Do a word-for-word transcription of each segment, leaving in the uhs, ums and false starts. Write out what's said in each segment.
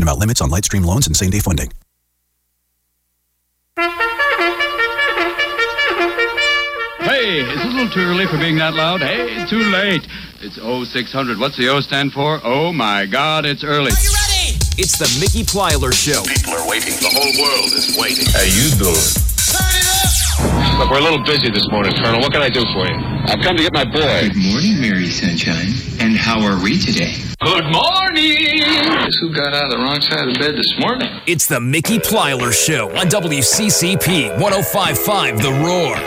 about limits on LightStream loans and same-day funding. Hey, is it a little too early for being that loud? Hey, too late. It's oh six hundred. What's the O stand for? Oh, my God, it's early. Are you ready? It's the Mickey Plyler Show. People are waiting. The whole world is waiting. How you doing? Turn it up! Look, we're a little busy this morning, Colonel. What can I do for you? I've come to get my boy. Good morning, Mary Sunshine. And how are we today? Good morning! Guess who got out of the wrong side of the bed this morning? It's the Mickey Plyler Show on W C C P one oh five point five The Roar.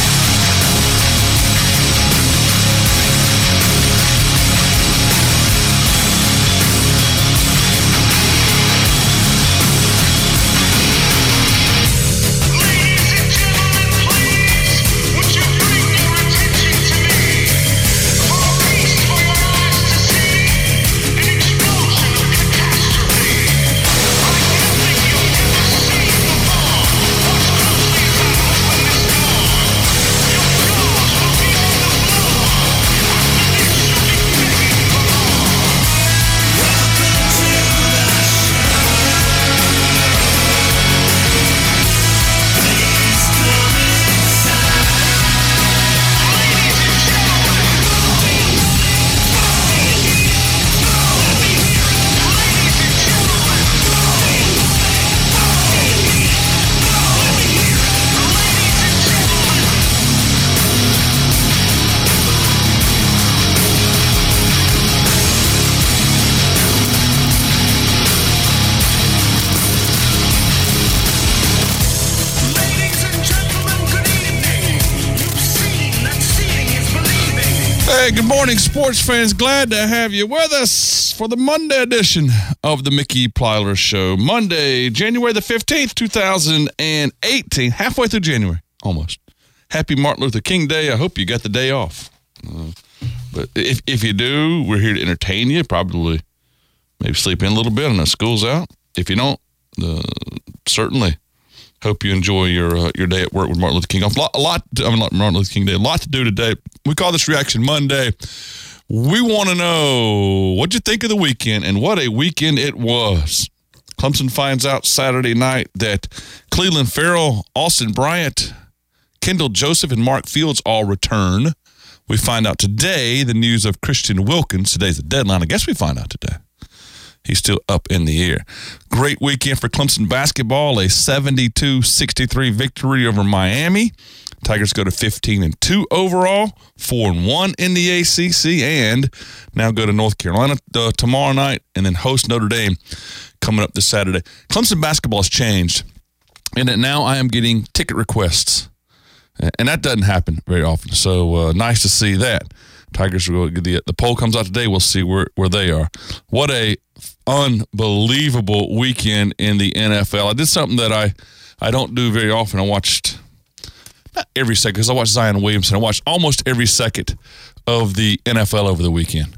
Hey, good morning, sports fans. Glad to have you with us for the Monday edition of the Mickey Plyler Show. Monday, January the fifteenth, two thousand eighteen. Halfway through January, almost. Happy Martin Luther King Day. I hope you got the day off. Uh, but if if you do, we're here to entertain you. Probably maybe sleep in a little bit. I know school's out. If you don't, uh, certainly hope you enjoy your uh, your day at work with Martin Luther King. A lot, a lot I mean, Martin Luther King Day. A lot to do today. We call this Reaction Monday. We want to know what you think of the weekend, and what a weekend it was. Clemson finds out Saturday night that Clelin Ferrell, Austin Bryant, Kendall Joseph, and Mark Fields all return. We find out today the news of Christian Wilkins. Today's the deadline. I guess we find out today. He's still up in the air. Great weekend for Clemson basketball. A seventy-two sixty-three victory over Miami. Tigers go to fifteen and two overall, four and one in the A C C, and now go to North Carolina uh, tomorrow night, and then host Notre Dame coming up this Saturday. Clemson basketball has changed, in that now I am getting ticket requests, and that doesn't happen very often. So uh, nice to see that. Tigers will the the poll comes out today. We'll see where, where they are. What a unbelievable weekend in the N F L. I did something that I, I don't do very often. I watched not every second, because I watched Zion Williamson. I watched almost every second of the N F L over the weekend.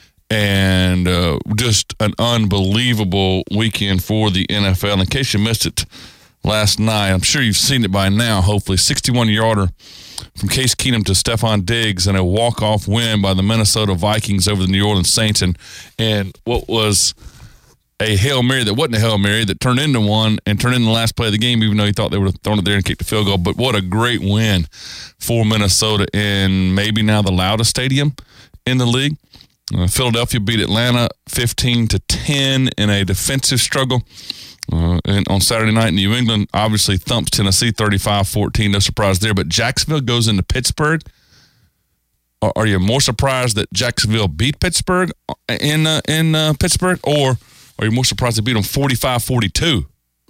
And uh, just an unbelievable weekend for the N F L. In case you missed it last night, I'm sure you've seen it by now, hopefully. sixty-one-yarder from Case Keenum to Stephon Diggs, and a walk-off win by the Minnesota Vikings over the New Orleans Saints. And, and what was a Hail Mary that wasn't a Hail Mary that turned into one and turned into the last play of the game, even though he thought they would have thrown it there and kicked the field goal. But what a great win for Minnesota in maybe now the loudest stadium in the league. Uh, Philadelphia beat Atlanta fifteen to ten in a defensive struggle. Uh, and on Saturday night, New England obviously thumps Tennessee thirty-five fourteen. No surprise there. But Jacksonville goes into Pittsburgh. Are, are you more surprised that Jacksonville beat Pittsburgh in uh, in uh, Pittsburgh, or are you more surprised they beat them forty-five forty-two?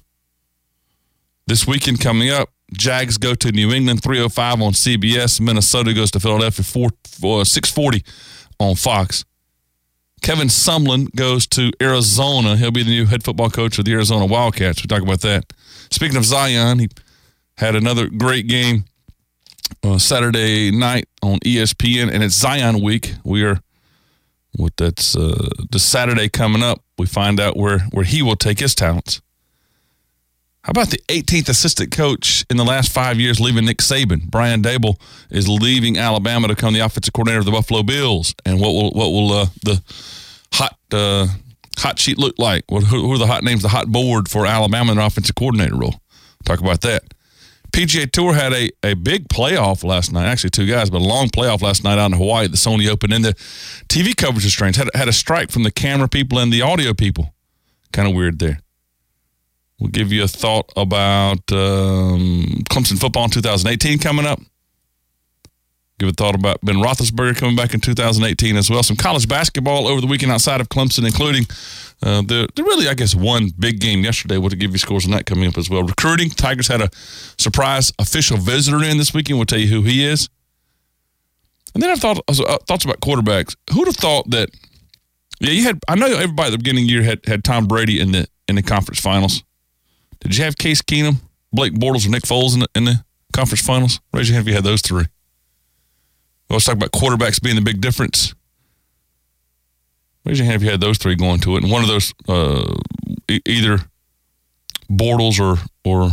This weekend coming up, Jags go to New England, three oh five on C B S. Minnesota goes to Philadelphia, six forty on Fox. Kevin Sumlin goes to Arizona. He'll be the new head football coach of the Arizona Wildcats. We'll talk about that. Speaking of Zion, he had another great game uh, Saturday night on E S P N, and it's Zion week. We are, what that's uh, the Saturday coming up, we find out where, where he will take his talents. How about the eighteenth assistant coach in the last five years leaving Nick Saban? Brian Dable is leaving Alabama to become the offensive coordinator of the Buffalo Bills. And what will what will uh, the hot uh, hot sheet look like? What, who, who are the hot names, the hot board for Alabama in the offensive coordinator role? Talk about that. P G A Tour had a, a big playoff last night. Actually, two guys, but a long playoff last night out in Hawaii at the Sony Open. And the T V coverage is strange. Had, had a strike from the camera people and the audio people. Kind of weird there. We'll give you a thought about um, Clemson football in two thousand eighteen coming up. Give a thought about Ben Roethlisberger coming back in two thousand eighteen as well. Some college basketball over the weekend outside of Clemson, including uh, the, the really, I guess, one big game yesterday. We'll give you scores on that coming up as well. Recruiting. Tigers had a surprise official visitor in this weekend. We'll tell you who he is. And then I thought uh, thoughts about quarterbacks. Who'd have thought that? Yeah, you had. I know everybody at the beginning of the year had, had Tom Brady in the in the conference finals. Did you have Case Keenum, Blake Bortles, or Nick Foles in the, in the conference finals? Raise your hand if you had those three. Let's talk about quarterbacks being the big difference. Raise your hand if you had those three going to it. And one of those, uh, e- either Bortles or, or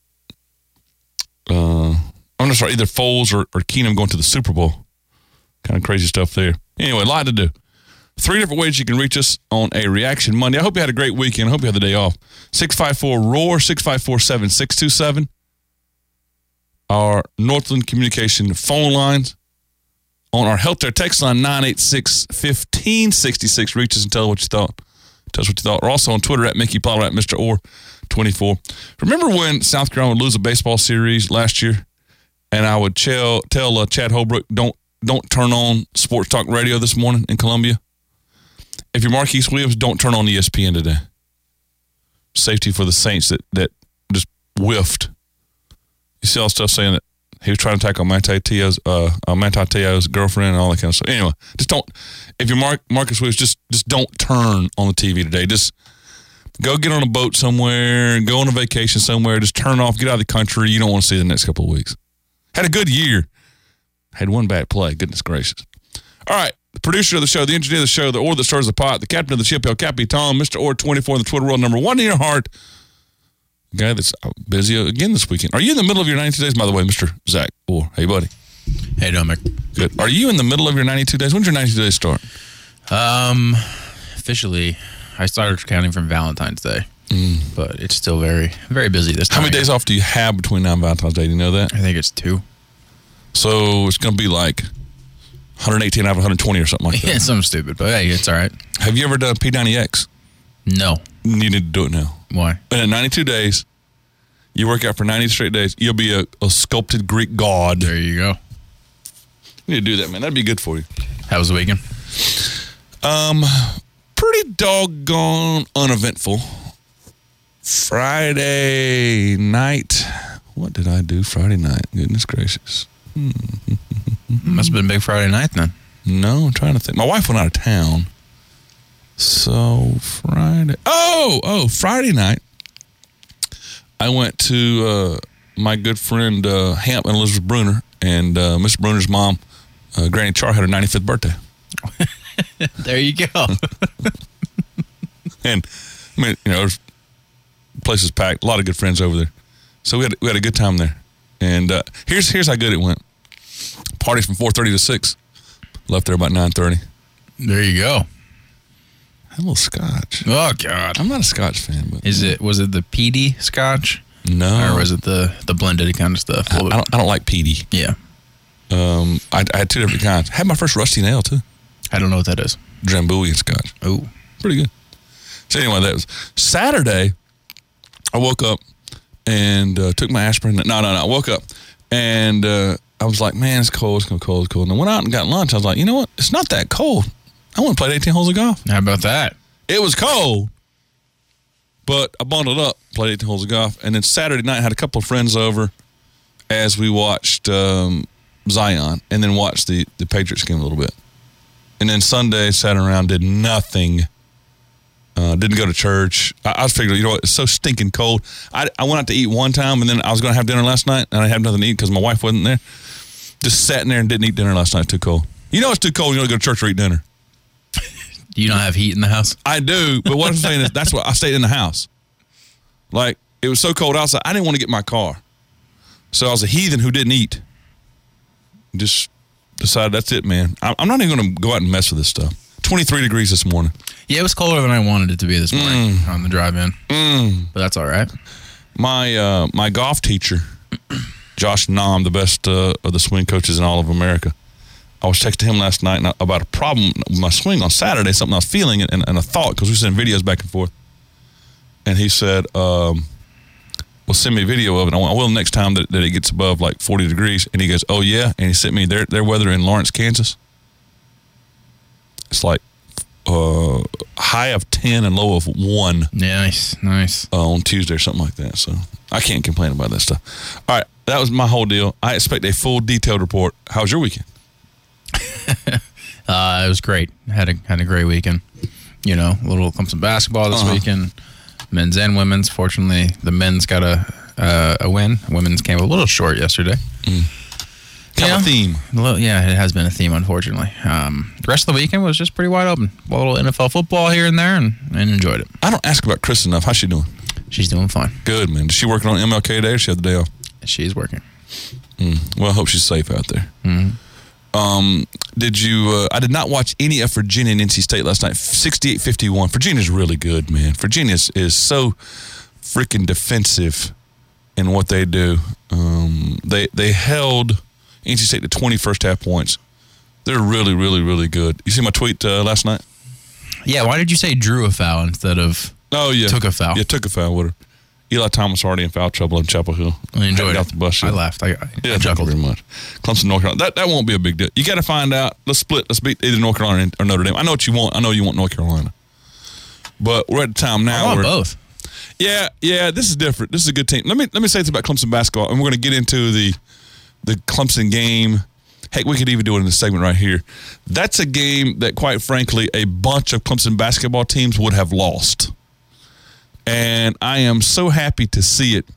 uh, I'm not sorry, either Foles or, or Keenum going to the Super Bowl. Kind of crazy stuff there. Anyway, a lot to do. Three different ways you can reach us on a Reaction Monday. I hope you had a great weekend. I hope you had the day off. six five four R O A R, six five four, seven six two seven. Our Northland Communication phone lines. On our Healthcare text line, nine eight six, one five six six. Reach us and tell us what you thought. Tell us what you thought. We're also on Twitter at Mickey Plyler, at Mister Orr twenty-four. Remember when South Carolina would lose a baseball series last year? And I would tell, tell uh, Chad Holbrook, don't, don't turn on Sports Talk Radio this morning in Columbia. If you're Marquise Williams, don't turn on E S P N today. Safety for the Saints that, that just whiffed. You see all the stuff saying that he was trying to tackle Manti Te'o's, uh, uh, Manti Te'o's girlfriend and all that kind of stuff. Anyway, just don't, if you're Mark, Marcus Williams, just, just don't turn on the T V today. Just go get on a boat somewhere, go on a vacation somewhere, just turn off, get out of the country. You don't want to see the next couple of weeks. Had a good year. Had one bad play. Goodness gracious. All right. The producer of the show, the engineer of the show, the Orr that stirs the pot, the captain of the ship, El Capitan, Mister Orr twenty-four in the Twitter world, number one in your heart. The guy that's busy again this weekend. Are you in the middle of your ninety-two days? By the way, Mister Zach Orr. Hey, buddy. Hey, Dominic. Good. Are you in the middle of your ninety-two days? When's your ninety-two days start? Um, officially, I started counting from Valentine's Day, mm. but it's still very, very busy this time. How many days off do you have between now and Valentine's Day? Do you know that? I think it's two. So it's going to be like one hundred eighteen out of one hundred twenty or something like that. Yeah, something stupid, but hey, it's all right. Have you ever done P ninety X? No. You need to do it now. Why? And in ninety-two days, you work out for ninety straight days, you'll be a, a sculpted Greek god. There you go. You need to do that, man. That'd be good for you. How was the weekend? Um, pretty doggone uneventful. Friday night. What did I do Friday night? Goodness gracious. Hmm. Must have been a big Friday night then. No, I'm trying to think. My wife went out of town. So Friday. Oh, oh, Friday night. I went to uh, my good friend uh, Hamp and Elizabeth Bruner, and uh, Miss Bruner's mom, uh, Granny Char, had her ninety-fifth birthday. There you go. And I mean, you know, the place was packed. A lot of good friends over there, so we had we had a good time there. And uh, here's here's how good it went. Parties from four thirty to six. Left there about nine thirty. There you go. Had a little scotch. Oh God, I'm not a scotch fan, but is it? Was it the peaty scotch? No, or was it the the blended kind of stuff? I, I don't. I don't like peaty. Yeah. Um, I, I had two different kinds. I had my first rusty nail too. I don't know what that is. Drambuie scotch. Oh, pretty good. So anyway, that was Saturday. I woke up and uh, took my aspirin. No, no, no. I woke up and uh, I was like, man, it's cold. It's gonna cold. It's cold. And I went out and got lunch. I was like, you know what? It's not that cold. I went and played eighteen holes of golf. How about that? It was cold, but I bundled up, played eighteen holes of golf, and then Saturday night I had a couple of friends over as we watched um, Zion, and then watched the, the Patriots game a little bit. And then Sunday, sat around, did nothing. Uh, didn't go to church. I, I was figuring, you know what, it's so stinking cold. I, I went out to eat one time, and then I was going to have dinner last night, and I had nothing to eat because my wife wasn't there. Just sat in there and didn't eat dinner last night. Too cold. You know it's too cold. You don't go to church or eat dinner. Do you not have heat in the house? I do, but what I'm saying is that's what I stayed in the house. Like, it was so cold outside, I didn't want to get in my car. So I was a heathen who didn't eat. Just decided that's it, man. I'm not even going to go out and mess with this stuff. twenty-three degrees this morning. Yeah, it was colder than I wanted it to be this morning mm. on the drive-in. Mm. But that's all right. My uh, my golf teacher, Josh Nam, the best uh, of the swing coaches in all of America, I was texting him last night about a problem with my swing on Saturday, something I was feeling and, and a thought, because we sent videos back and forth. And he said, um, well, send me a video of it. I will next time that, that it gets above like forty degrees. And he goes, oh, yeah? And he sent me their, their weather in Lawrence, Kansas. It's like uh, high of ten and low of one. Nice, nice. Uh, on Tuesday or something like that. So I can't complain about that stuff. All right, that was my whole deal. I expect a full detailed report. How was your weekend? uh, it was great. Had a had a great weekend. You know, a little Clemson basketball this uh-huh. weekend, men's and women's. Fortunately, the men's got a uh, a win. Women's came a little short yesterday. Mm. Kind yeah. of a theme. A little, yeah, it has been a theme, unfortunately. Um, the rest of the weekend was just pretty wide open. A little N F L football here and there, and, and enjoyed it. I don't ask about Chris enough. How's she doing? She's doing fine. Good, man. Is she working on M L K Day or she had the day off? She's working. Mm. Well, I hope she's safe out there. Mm-hmm. Um, did you, uh, I did not watch any of Virginia and N C State last night. sixty-eight fifty-one. Virginia's really good, man. Virginia is, is so freaking defensive in what they do. Um, they, they held N C State to twenty first half points. They're really, really, really good. You see my tweet uh, last night? Yeah, why did you say drew a foul instead of oh, yeah. took a foul? Yeah, took a foul with her. Eli Thomas already in foul trouble in Chapel Hill. I enjoyed it. Out the bus. I laughed. I, I, yeah, I chuckled. Thank you very much. Clemson, North Carolina. That, that won't be a big deal. You got to find out. Let's split. Let's beat either North Carolina or Notre Dame. I know what you want. I know you want North Carolina. But we're at the time now. I want where, both. Yeah, yeah, this is different. This is a good team. Let me let me say this about Clemson basketball, and we're going to get into the the Clemson game. Heck, we could even do it in this segment right here. That's a game that, quite frankly, a bunch of Clemson basketball teams would have lost. And I am so happy to see it.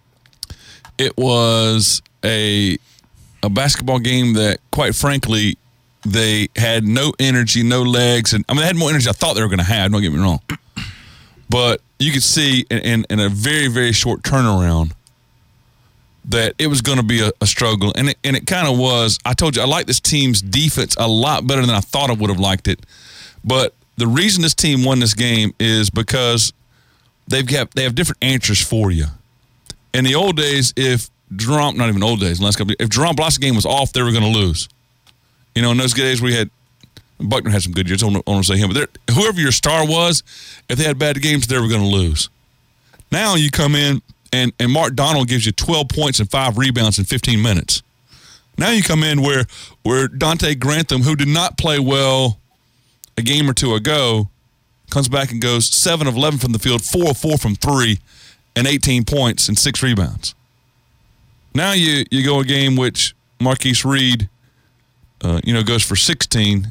It was a a basketball game that, quite frankly, they had no energy, no legs. And I mean, they had more energy than I thought they were going to have, don't get me wrong. But you could see in, in, in a very, very short turnaround that it was going to be a, a struggle. And it, and it kind of was. I told you, I like this team's defense a lot better than I thought I would have liked it. But the reason this team won this game is because they've got they have different answers for you. In the old days, if Jerome, not even old days, last couple, if Jerome Bloss's game was off, they were going to lose. You know, in those days we had, Buckner had some good years. I don't want to say him, but whoever your star was, if they had bad games, they were going to lose. Now you come in and and Mark Donald gives you twelve points and five rebounds in fifteen minutes. Now you come in where where Dante Grantham, who did not play well a game or two ago, comes back and goes seven of eleven from the field, four of four from three, and eighteen points and six rebounds. Now you you go a game which Marquise Reed, uh, you know, goes for sixteen,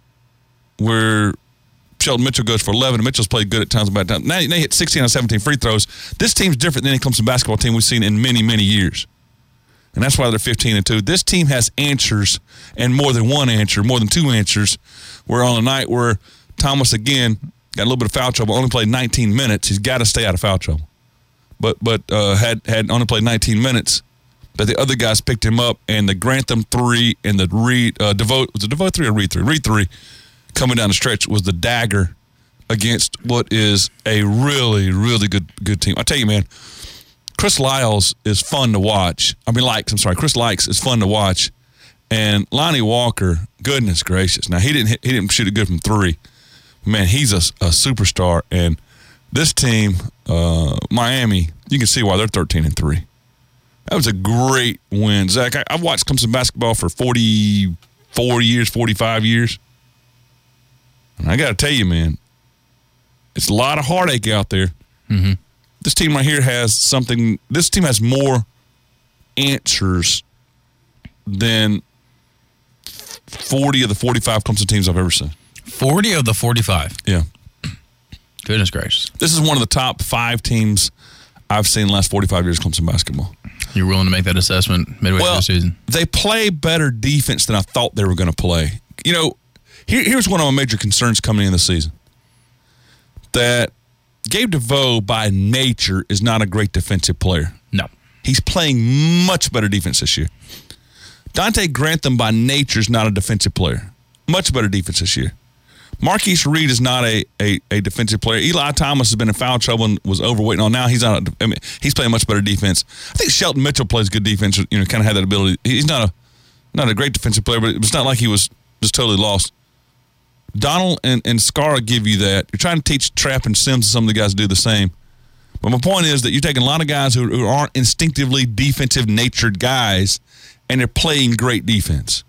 where Sheldon Mitchell goes for eleven. And Mitchell's played good at times, bad times. Now they hit sixteen out of seventeen free throws. This team's different than any Clemson basketball team we've seen in many, many years. And that's why they're fifteen and two. This team has answers, and more than one answer, more than two answers. We're on a night where Thomas, again, got a little bit of foul trouble, only played nineteen minutes. He's got to stay out of foul trouble. But but uh, had, had only played nineteen minutes. But the other guys picked him up, and the Grantham three and the Reed, uh, Devote, was it Devote three or Reed three? Reed three coming down the stretch was the dagger against what is a really, really good good team. I tell you, man, Chris Lyles is fun to watch. I mean, Likes, I'm sorry. Chris Likes is fun to watch. And Lonnie Walker, goodness gracious. Now, he didn't hit, he didn't shoot it good from three. Man, he's a, a superstar. And this team, uh, Miami, you can see why they're thirteen and three. That was a great win. Zach, I, I've watched Clemson basketball for forty-four years, forty-five years. And I got to tell you, man, it's a lot of heartache out there. Mm-hmm. This team right here has something. This team has more answers than forty of the forty-five Clemson teams I've ever seen. forty of the forty-five? Yeah. Goodness gracious. This is one of the top five teams I've seen in the last forty-five years of Clemson basketball. You're willing to make that assessment midway well, through the season? They play better defense than I thought they were going to play. You know, here, here's one of my major concerns coming in the season. That Gabe DeVoe, by nature, is not a great defensive player. No. He's playing much better defense this year. Dante Grantham, by nature, is not a defensive player. Much better defense this year. Marquise Reed is not a, a, a defensive player. Eli Thomas has been in foul trouble and was overweight and all. Now he's not. A, I mean, he's playing much better defense. I think Shelton Mitchell plays good defense. You know, kind of had that ability. He's not a not a great defensive player, but it's not like he was just totally lost. Donald and, and Scara give you that. You're trying to teach Trapp and Sims and some of the guys to do the same. But my point is that you're taking a lot of guys who, who aren't instinctively defensive-natured guys, and they're playing great defense.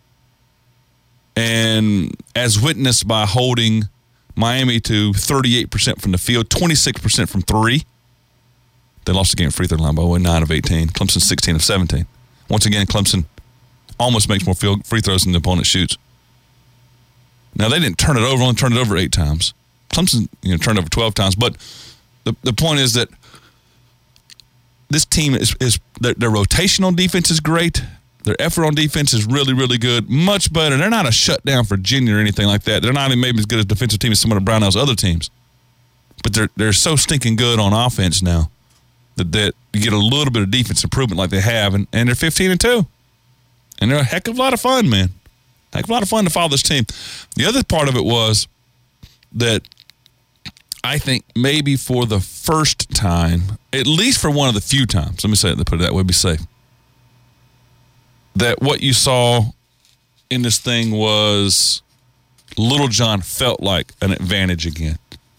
And as witnessed by holding Miami to thirty-eight percent from the field, twenty-six percent from three. They lost the game at free throw line by nine of eighteen. Clemson sixteen of seventeen. Once again, Clemson almost makes more field free throws than the opponent shoots. Now, they didn't turn it over, only turned it over eight times. Clemson, you know, turned it over twelve times. But the the point is that this team is, is their, their rotation on defense is great. Their effort on defense is really, really good. Much better. They're not a shutdown Virginia or anything like that. They're not even maybe as good as defensive team as some of the Brownell's other teams. But they're they're so stinking good on offense now that, that you get a little bit of defense improvement like they have, and, and they're fifteen and two. And they're a heck of a lot of fun, man. Heck of a lot of fun to follow this team. The other part of it was that I think maybe for the first time, at least for one of the few times, let me say it, put it that way, be safe, that what you saw in this thing was Little John felt like an advantage again.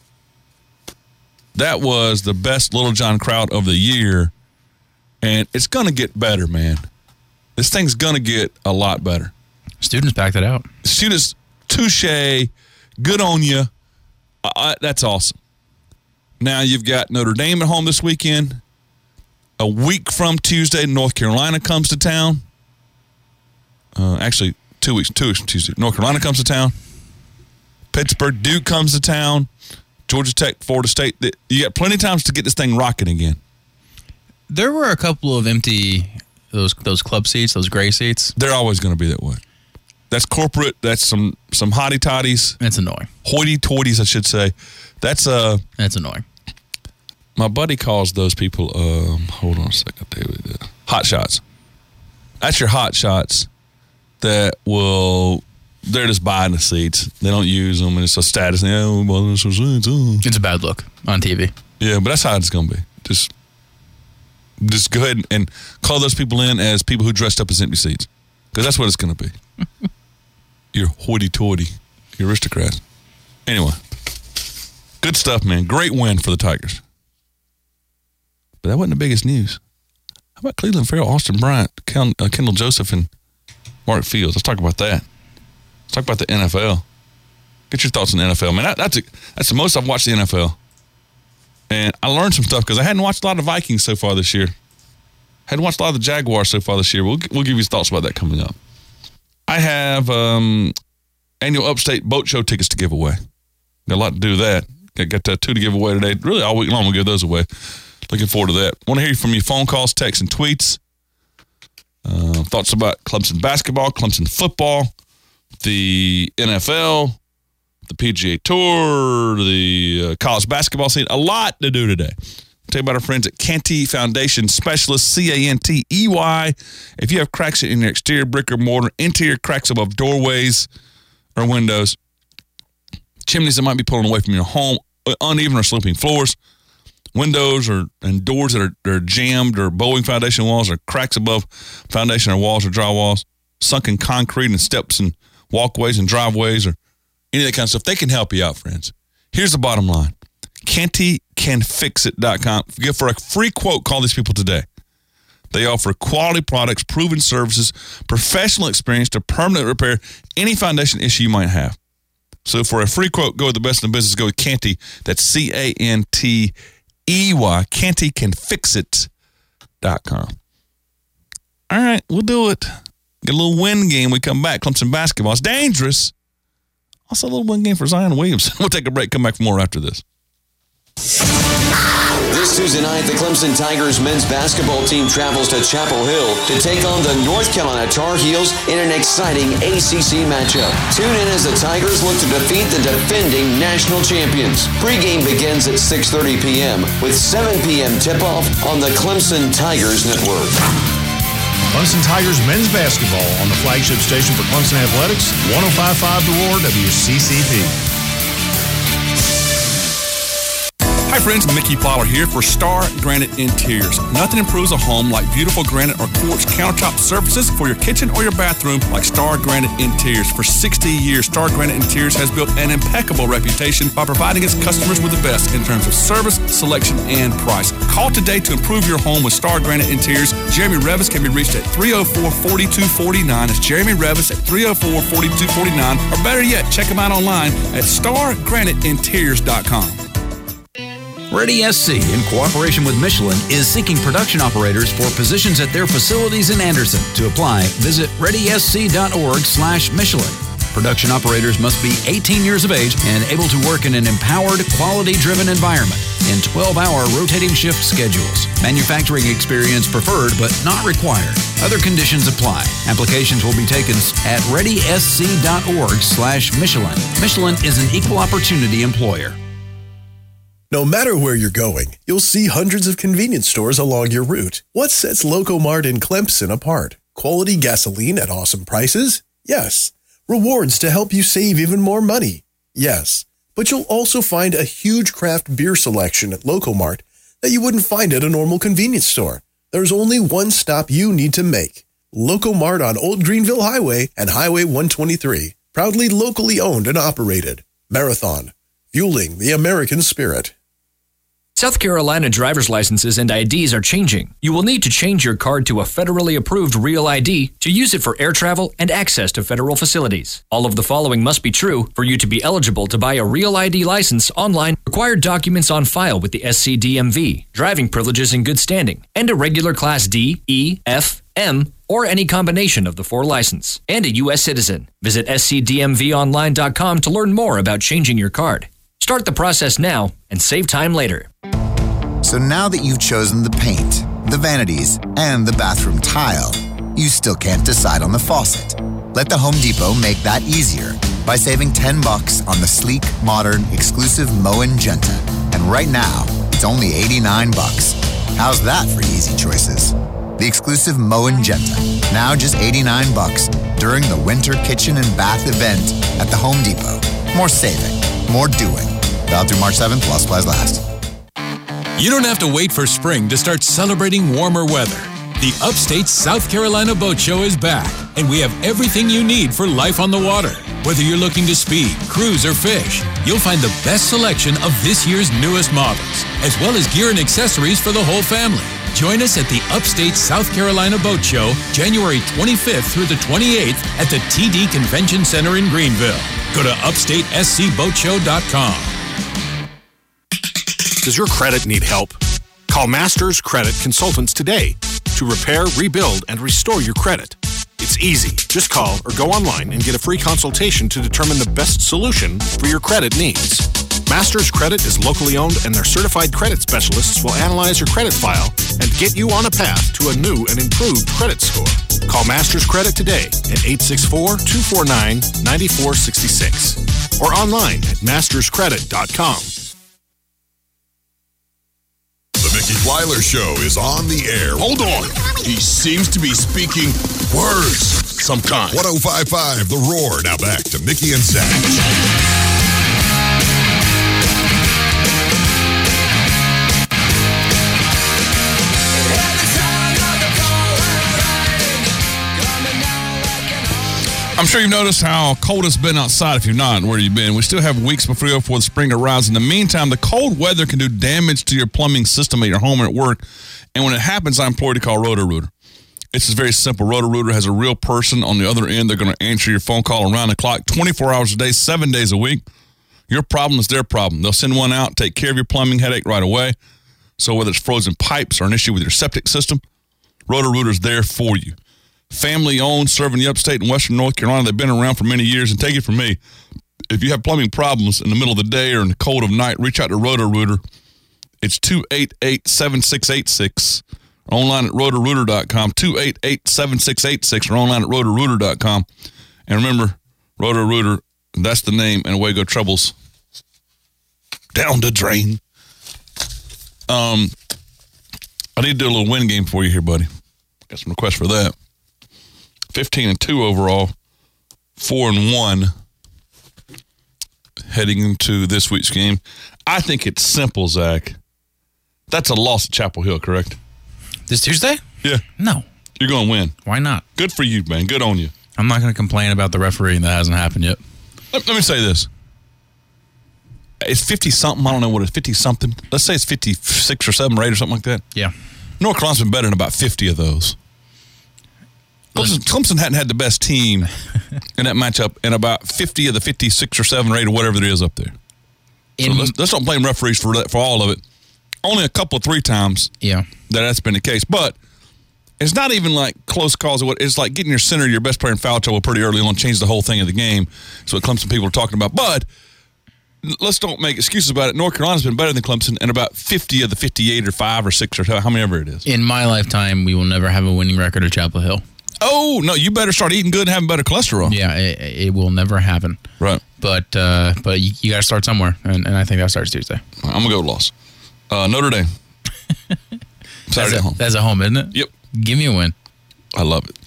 That was the best Little John crowd of the year, and it's going to get better, man. This thing's going to get a lot better. Students backed it out. Students, touche, good on you. Uh, that's awesome. Now you've got Notre Dame at home this weekend. A week from Tuesday, North Carolina comes to town. Uh, actually, two weeks, two weeks from Tuesday. North Carolina comes to town. Pittsburgh, Duke comes to town. Georgia Tech, Florida State. You got plenty of times to get this thing rocking again. There were a couple of empty those those club seats, those gray seats. They're always going to be that way. That's corporate. That's some some hotty toddies. That's annoying. Hoity toities, I should say. That's uh. That's annoying. My buddy calls those people. Um, hold on a second, David. Uh, hot shots. That's your hot shots that will. They're just buying the seats. They don't use them, and it's a status. Oh, well, this was it. Oh. It's a bad look on T V. Yeah, but that's how it's going to be. Just, just go ahead and call those people in as people who dressed up as empty seats, because that's what it's going to be. You're hoity-toity. You're aristocrats. Anyway, good stuff, man. Great win for the Tigers. But that wasn't the biggest news. How about Cleveland Farrell, Austin Bryant, Ken, uh, Kendall Joseph, and Mark Fields? Let's talk about that. Let's talk about the N F L. Get your thoughts on the N F L, man. That, that's a, that's the most I've watched the N F L. And I learned some stuff because I hadn't watched a lot of Vikings so far this year. Hadn't watched a lot of the Jaguars so far this year. We'll, we'll give you thoughts about that coming up. I have um, annual Upstate Boat Show tickets to give away. Got a lot to do with that. Got, got uh, two to give away today. Really, all week long we'll give those away. Looking forward to that. Want to hear from you, phone calls, texts, and tweets. Uh, thoughts about Clemson basketball, Clemson football, the N F L, the P G A Tour, the uh, college basketball scene. A lot to do today. Tell you about our friends at Canty Foundation Specialists, C A N T E Y. If you have cracks in your exterior brick or mortar, interior cracks above doorways or windows, chimneys that might be pulling away from your home, uneven or sloping floors, windows or and doors that are, are jammed or bowing foundation walls or cracks above foundation or walls or drywalls, sunken concrete and steps and walkways and driveways or any of that kind of stuff, they can help you out, friends. Here's the bottom line. Canty Can Fix It dot com. For a free quote, call these people today. They offer quality products, proven services, professional experience to permanently repair any foundation issue you might have. So for a free quote, go with the best in the business. Go with Canty. That's C A N T E Y. Canty Can Fix It dot com. All right, we'll do it. Get a little win game. We come back. Clemson basketball. It's dangerous. Also a little win game for Zion Williamson. We'll take a break. Come back for more after this. This Tuesday night, the Clemson Tigers men's basketball team travels to Chapel Hill to take on the North Carolina Tar Heels in an exciting A C C matchup. Tune in as the Tigers look to defeat the defending national champions. Pre-game begins at six thirty p.m. with seven p.m. tip-off on the Clemson Tigers Network. Clemson Tigers men's basketball on the flagship station for Clemson Athletics, one oh five point five The Roar W C C P. friends, Mickey Plyler here for Star Granite Interiors. Nothing improves a home like beautiful granite or quartz countertop surfaces for your kitchen or your bathroom like Star Granite Interiors. For sixty years, Star Granite Interiors has built an impeccable reputation by providing its customers with the best in terms of service, selection, and price. Call today to improve your home with Star Granite Interiors. Jeremy Revis can be reached at three oh four, four two four nine. That's Jeremy Revis at three oh four, four two four nine. Or better yet, check him out online at star granite interiors dot com. Ready S C, in cooperation with Michelin, is seeking production operators for positions at their facilities in Anderson. To apply, visit ready s c dot org slash Michelin. Production operators must be eighteen years of age and able to work in an empowered, quality-driven environment in twelve-hour rotating shift schedules. Manufacturing experience preferred but not required. Other conditions apply. Applications will be taken at ready s c dot org slash Michelin. Michelin is an equal opportunity employer. No matter where you're going, you'll see hundreds of convenience stores along your route. What sets Locomart in Clemson apart? Quality gasoline at awesome prices? Yes. Rewards to help you save even more money? Yes. But you'll also find a huge craft beer selection at Locomart that you wouldn't find at a normal convenience store. There's only one stop you need to make. Locomart on Old Greenville Highway and Highway one twenty-three. Proudly locally owned and operated. Marathon. Fueling the American spirit. South Carolina driver's licenses and I Ds are changing. You will need to change your card to a federally approved Real I D to use it for air travel and access to federal facilities. All of the following must be true for you to be eligible to buy a Real I D license online. Required documents on file with the S C D M V, driving privileges in good standing, and a regular Class D, E, F, M, or any combination of the four license, and a U S citizen. Visit s c d m v online dot com to learn more about changing your card. Start the process now and save time later. So now that you've chosen the paint, the vanities, and the bathroom tile, you still can't decide on the faucet. Let the Home Depot make that easier by saving ten bucks on the sleek, modern, exclusive Moen Genta. And right now, it's only eighty-nine bucks. How's that for easy choices? The exclusive Moen Genta, now just eighty-nine bucks during the winter kitchen and bath event at the Home Depot. More saving, more doing. Valid through March seventh, plus supplies last. You don't have to wait for spring to start celebrating warmer weather. The Upstate South Carolina Boat Show is back, and we have everything you need for life on the water. Whether you're looking to speed, cruise, or fish, you'll find the best selection of this year's newest models, as well as gear and accessories for the whole family. Join us at the Upstate South Carolina Boat Show, January twenty-fifth through the twenty-eighth at the T D Convention Center in Greenville. Go to upstate s c boat show dot com. Does your credit need help? Call Masters Credit Consultants today to repair, rebuild, and restore your credit. It's easy. Just call or go online and get a free consultation to determine the best solution for your credit needs. Masters Credit is locally owned, and their certified credit specialists will analyze your credit file and get you on a path to a new and improved credit score. Call Masters Credit today at eight six four, two four nine, nine four six six or online at masters credit dot com. The Mickey Plyler Show is on the air. Hold on. He seems to be speaking words of some kind. one oh five point five The Roar. Now back to Mickey and Zach. I'm sure you've noticed how cold it's been outside. If you've not, where you've been. We still have weeks before before the spring arrives. In the meantime, the cold weather can do damage to your plumbing system at your home or at work. And when it happens, I implore you to call Roto-Rooter. It's just very simple. Roto-Rooter has a real person on the other end. They're going to answer your phone call around the clock, twenty-four hours a day, seven days a week. Your problem is their problem. They'll send one out, take care of your plumbing headache right away. So whether it's frozen pipes or an issue with your septic system, Roto-Rooter's there for you. Family-owned, serving the upstate and western North Carolina. They've been around for many years. And take it from me, if you have plumbing problems in the middle of the day or in the cold of night, reach out to Roto-Rooter. It's two eight eight, seven six eight six. Online at roto rooter dot com, two eight eight, seven six eight six, or online at roto rooter dot com. And remember, Roto-Rooter, that's the name, and away go troubles. Down the drain. Um, I need to do a little win game for you here, buddy. Got some requests for that. fifteen and two overall, four and one. heading into this week's game. I think it's simple, Zach. That's a loss at Chapel Hill, correct? This Tuesday? Yeah. No. You're going to win. Why not? Good for you, man. Good on you. I'm not going to complain about the refereeing that hasn't happened yet. Let, let me say this. It's fifty-something. I don't know what it's fifty-something. Let's say it's fifty-six or seven or eight or something like that. Yeah. North Carolina's been better than about fifty of those. Clemson, Clemson hadn't had the best team in that matchup in about fifty of the fifty-six or seven or eight or whatever it is up there. So let's, let's not blame referees for that, for all of it. Only a couple of three times yeah. that that's been the case. But it's not even like close calls. It's like getting your center, your best player in foul trouble pretty early on, change the whole thing of the game. That's what Clemson people are talking about. But let's don't make excuses about it. North Carolina's been better than Clemson in about fifty of the fifty-eight or five or six or how many ever it is. In my lifetime, we will never have a winning record at Chapel Hill. Oh, no, you better start eating good and having better cholesterol. Yeah, it, it will never happen. Right. But uh, but you, you got to start somewhere, and, and I think that starts Tuesday. I'm going to go with loss. Uh, Notre Dame. Saturday at home. That's at home, isn't it? Yep. Give me a win. I love it.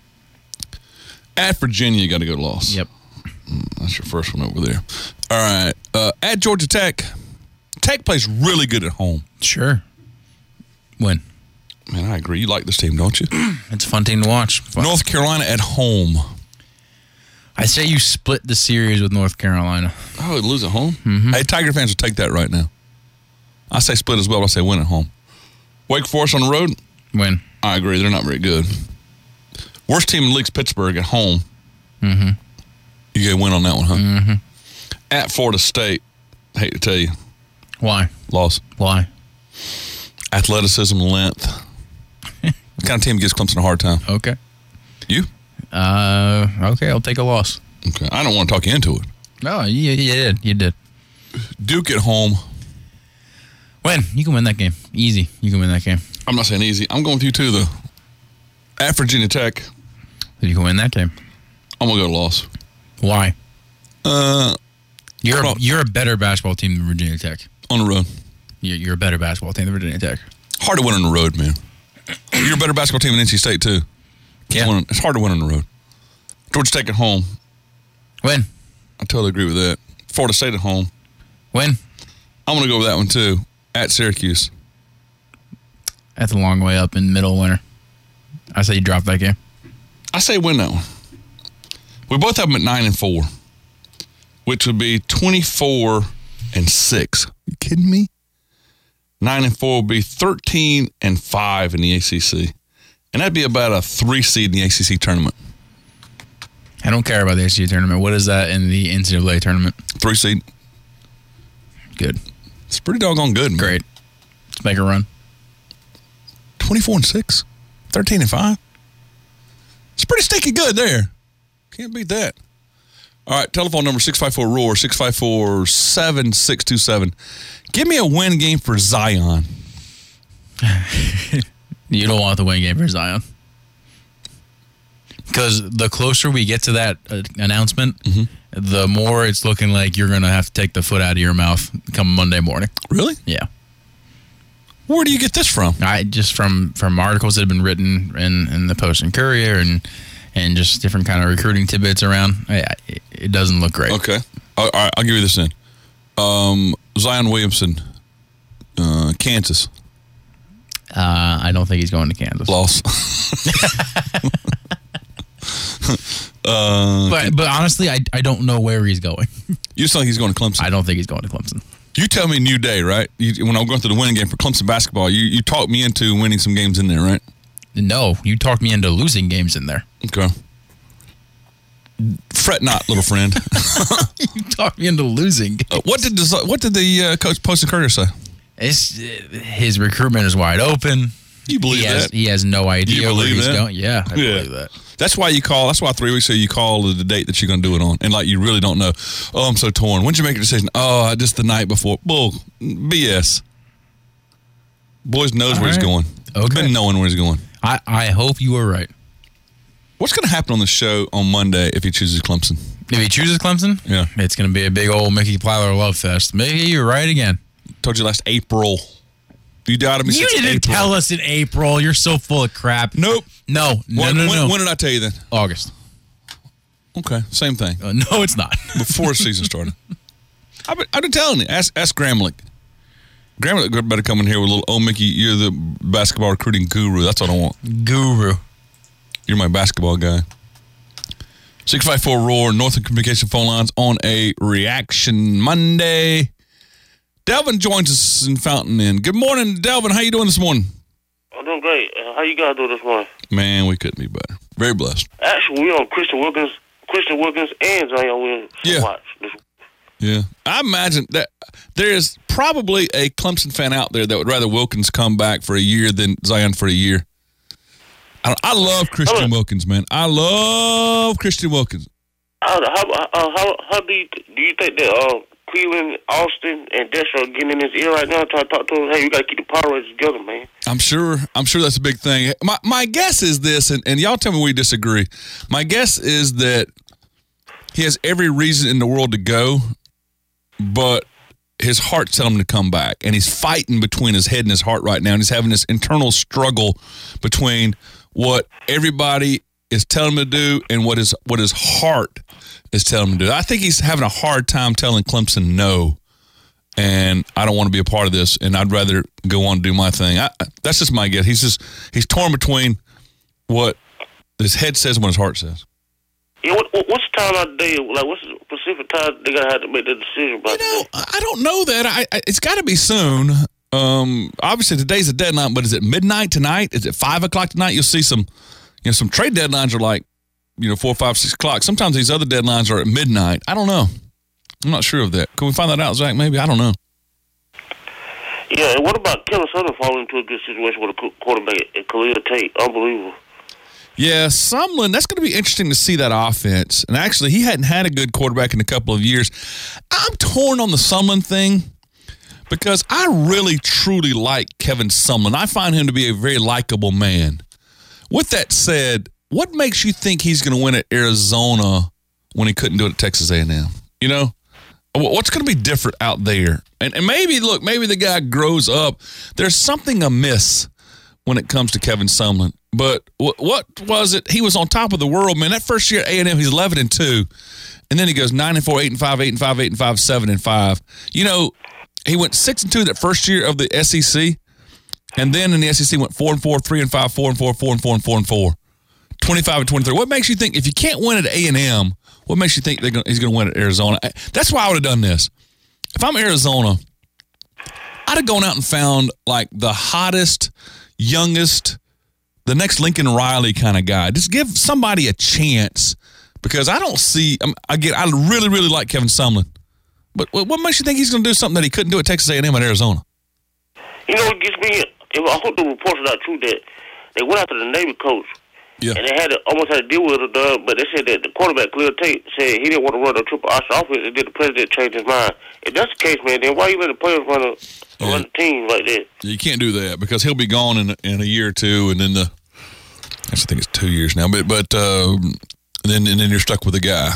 At Virginia, you got to go to loss. Yep. That's your first one over there. All right. Uh, at Georgia Tech, Tech plays really good at home. Sure. Win. Man, I agree. You like this team, don't you? It's a fun team to watch. Fun. North Carolina at home. I say you split the series with North Carolina. Oh, lose at home? Mm-hmm. Hey, Tiger fans will take that right now. I say split as well, but I say win at home. Wake Forest on the road? Win. I agree. They're not very good. Worst team in the league's Pittsburgh at home. Mm-hmm. You get a win on that one, huh? Mm-hmm. At Florida State, hate to tell you. Why? Loss. Why? Athleticism, length. What kind of team gives Clemson a hard time? Okay. You? Uh, okay, I'll take a loss. Okay. I don't want to talk you into it. No, you, you did. You did. Duke at home. Win. You can win that game. Easy. You can win that game. I'm not saying easy. I'm going with you too, though. At Virginia Tech. You can win that game. I'm going to go loss. Why? Uh, you're a, you're a better basketball team than Virginia Tech. On the road. You're, you're a better basketball team than Virginia Tech. Hard to win on the road, man. You're a better basketball team than N C State, too. Yeah. Win, it's hard to win on the road. Georgia Tech at home. Win. I totally agree with that. Florida State at home. Win. I'm going to go with that one, too. At Syracuse. That's a long way up in middle winter. I say you drop that game. I say win that one. We both have them at nine and four, which would be twenty-four and six. You kidding me? Nine and four would be thirteen and five in the A C C, and that'd be about a three seed in the A C C tournament. I don't care about the A C C tournament. What is that in the N C double A tournament? Three seed. Good. It's pretty doggone good. Man. Great. Let's make a run. Twenty-four and six, thirteen and five. It's pretty sticky good there. Can't beat that. All right, telephone number six five four R O A R, six five four, seven six two seven. Give me a win game for Zion. You don't want the win game for Zion. Because the closer we get to that uh, announcement, mm-hmm. the more it's looking like you're going to have to take the foot out of your mouth come Monday morning. Really? Yeah. Where do you get this from? I just from, from articles that have been written in, in the Post and Courier and and just different kind of recruiting tidbits around. I, it, it doesn't look great. Okay. All right, I'll give you this then. Um, Zion Williamson, uh, Kansas. Uh, I don't think he's going to Kansas. Loss. uh, but but honestly, I, I don't know where he's going. You just think he's going to Clemson? I don't think he's going to Clemson. You tell me New Day, right? You, when I'm going through the winning game for Clemson basketball, you, you talked me into winning some games in there, right? No, you talked me into losing games in there. Okay. Fret not, little friend. You talked me into losing games. Uh, what did the, what did the uh, Coach Post and Courier say? It's, his recruitment is wide open. You believe he that? Has, he has no idea you where he's that? going. Yeah, I yeah. believe that. That's why you call. That's why three weeks ago you call the date that you're going to do it on, and like you really don't know. Oh, I'm so torn. When'd you make a decision? Oh, just the night before. Bull, B S. Boys knows All where right. he's going. Okay. Been knowing where he's going. I, I hope you were right. What's going to happen on the show on Monday if he chooses Clemson? If he chooses Clemson, yeah, it's going to be a big old Mickey Plyler love fest. Mickey, you're right again. Told you last April. You doubted me. You since didn't April. tell us in April. You're so full of crap. Nope. No. No. When, no, when, no. when did I tell you then? August. Okay, same thing. Uh, no, it's not. Before the season started. I've been, I've been telling you. Ask, ask Gramlich. Gramlich better come in here with a little, oh, Mickey, you're the basketball recruiting guru. That's what I want. Guru. You're my basketball guy. six five four ROAR, Northern Communication phone lines on a Reaction Monday. Delvin joins us in Fountain Inn. Good morning, Delvin. How you doing this morning? I'm doing great. How you guys doing this morning? Man, we couldn't be better. Very blessed. Actually, we're on Christian Wilkins, Christian Wilkins and Zion Williams. Yeah. Watch this. Yeah. I imagine that there is probably a Clemson fan out there that would rather Wilkins come back for a year than Zion for a year. I, I love Christian Wilkins, man. I love Christian Wilkins. How how uh, how, how do you do you think that uh, Cleveland, Austin, and Destro are getting in his ear right now trying to talk to him? Hey, we got to keep the Power Rangers together, man. I'm sure. I'm sure that's a big thing. My my guess is this, and, and y'all tell me we disagree. My guess is that he has every reason in the world to go, but his heart's telling him to come back, and he's fighting between his head and his heart right now, and he's having this internal struggle between what everybody is telling him to do and what his what his heart is telling him to do. I think he's having a hard time telling Clemson no, and I don't want to be a part of this, and I'd rather go on and do my thing. I, that's just my guess. He's just he's torn between what his head says and what his heart says. Yeah, what, what, what's the time of the day? Like, what's the specific time they gotta have to make the decision about? You know, I don't know that. I, I it's got to be soon. Um, obviously today's a deadline, but is it midnight tonight? Is it five o'clock tonight? You'll see some, you know, some trade deadlines are like, you know, four, five, six o'clock. Sometimes these other deadlines are at midnight. I don't know. I'm not sure of that. Can we find that out, Zach? Maybe I don't know. Yeah, and what about Kevin Sumlin falling into a good situation with a quarterback at Khalil Tate? Unbelievable. Yeah, Sumlin, that's going to be interesting to see that offense. And actually, he hadn't had a good quarterback in a couple of years. I'm torn on the Sumlin thing because I really, truly like Kevin Sumlin. I find him to be a very likable man. With that said, what makes you think he's going to win at Arizona when he couldn't do it at Texas A and M? You know? What's going to be different out there? And, and maybe, look, maybe the guy grows up. There's something amiss when it comes to Kevin Sumlin. But what, what was it? He was on top of the world, man. That first year at A and M, he's eleven and two. And then he goes nine and four, eight and five, eight and five, eight and five, seven and five. You know, he went six and two that first year of the S E C. And then in the S E C went four and four, three and five, four and four, four and four, and four and four. twenty-five and twenty-three. What makes you think, if you can't win at A and M, what makes you think they're gonna, he's going to win at Arizona? That's why I would have done this. If I'm Arizona, I'd have gone out and found like the hottest, youngest, the next Lincoln Riley kind of guy. Just give somebody a chance because I don't see, um, again, I really, really like Kevin Sumlin. But what makes you think he's going to do something that he couldn't do at Texas A and M and Arizona? You know, it gets me, I hope the reports are not true that they went after the Navy coach. Yeah. And they had to, almost had to deal with it, uh, but they said that the quarterback, Khalil Tate, said he didn't want to run a triple option offense, and then the president changed his mind. If that's the case, man, then why you let the players run a, yeah. run a team like that? You can't do that because he'll be gone in, in a year or two, and then the, I think it's two years now, but but uh, then and then you're stuck with a guy.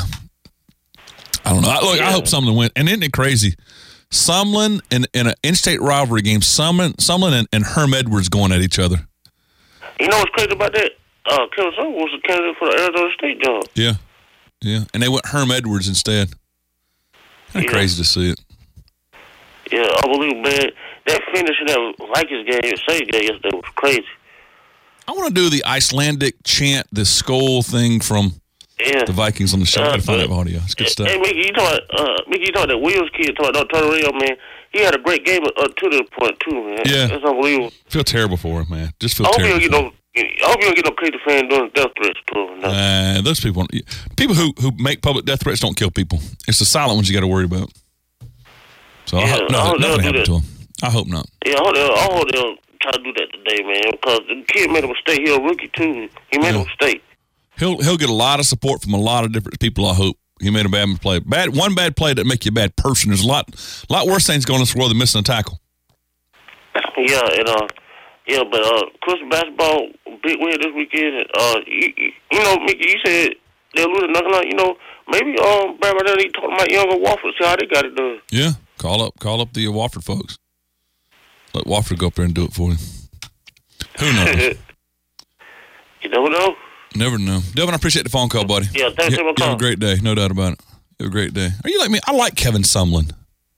I don't know. I, look, yeah. I hope Sumlin wins. And isn't it crazy? Sumlin in, in an in-state rivalry game, Sumlin, Sumlin and, and Herm Edwards going at each other. You know what's crazy about that? Uh, Kevin Sumlin was a candidate for the Arizona State job. Yeah, yeah, and they went Herm Edwards instead. Kind of yeah. crazy to see it. Yeah, unbelievable, man. That finish in that Vikings game, Saints game yesterday was crazy. I want to do the Icelandic chant, the skull thing from yeah. the Vikings on the show. Uh, I got to find that audio. It's good hey, stuff. Hey, Mickey, you talking about, uh, Mickey, you talking about that Williams kid, talking about Turner Real, man. He had a great game up to the point, too, man. Yeah. It's unbelievable. Feel terrible for him, man. Just feel I hope terrible. You don't get no, I hope you don't get no crazy fan doing death threats to him. No. Uh, those people, people who, who make public death threats don't kill people. It's the silent ones you got to worry about. So yeah, I hope no, nothing happened to him. I hope not. Yeah, I hope they'll, I hope they'll try to do that today, man, because the kid made a mistake. He's a rookie, too. He made yeah. a mistake. He'll he'll get a lot of support from a lot of different people, I hope. He made a bad play. Bad One bad play doesn't make you a bad person. There's a lot lot worse things going on in this world than missing a tackle. Yeah, and, uh, yeah, but uh, Christian basketball, big win this weekend. Uh, you, you know, Mickey, you said they'll lose another line. You know, maybe um, Brad Riddell need to talk about younger Wofford, see how they got it done. Yeah, call up call up the uh, Wofford folks. Let Wofford go up there and do it for him. Who knows? You never know. Never know. Devin, I appreciate the phone call, buddy. Yeah, thanks for my call. Have a great day. No doubt about it. Have a great day. Are you like me? I like Kevin Sumlin.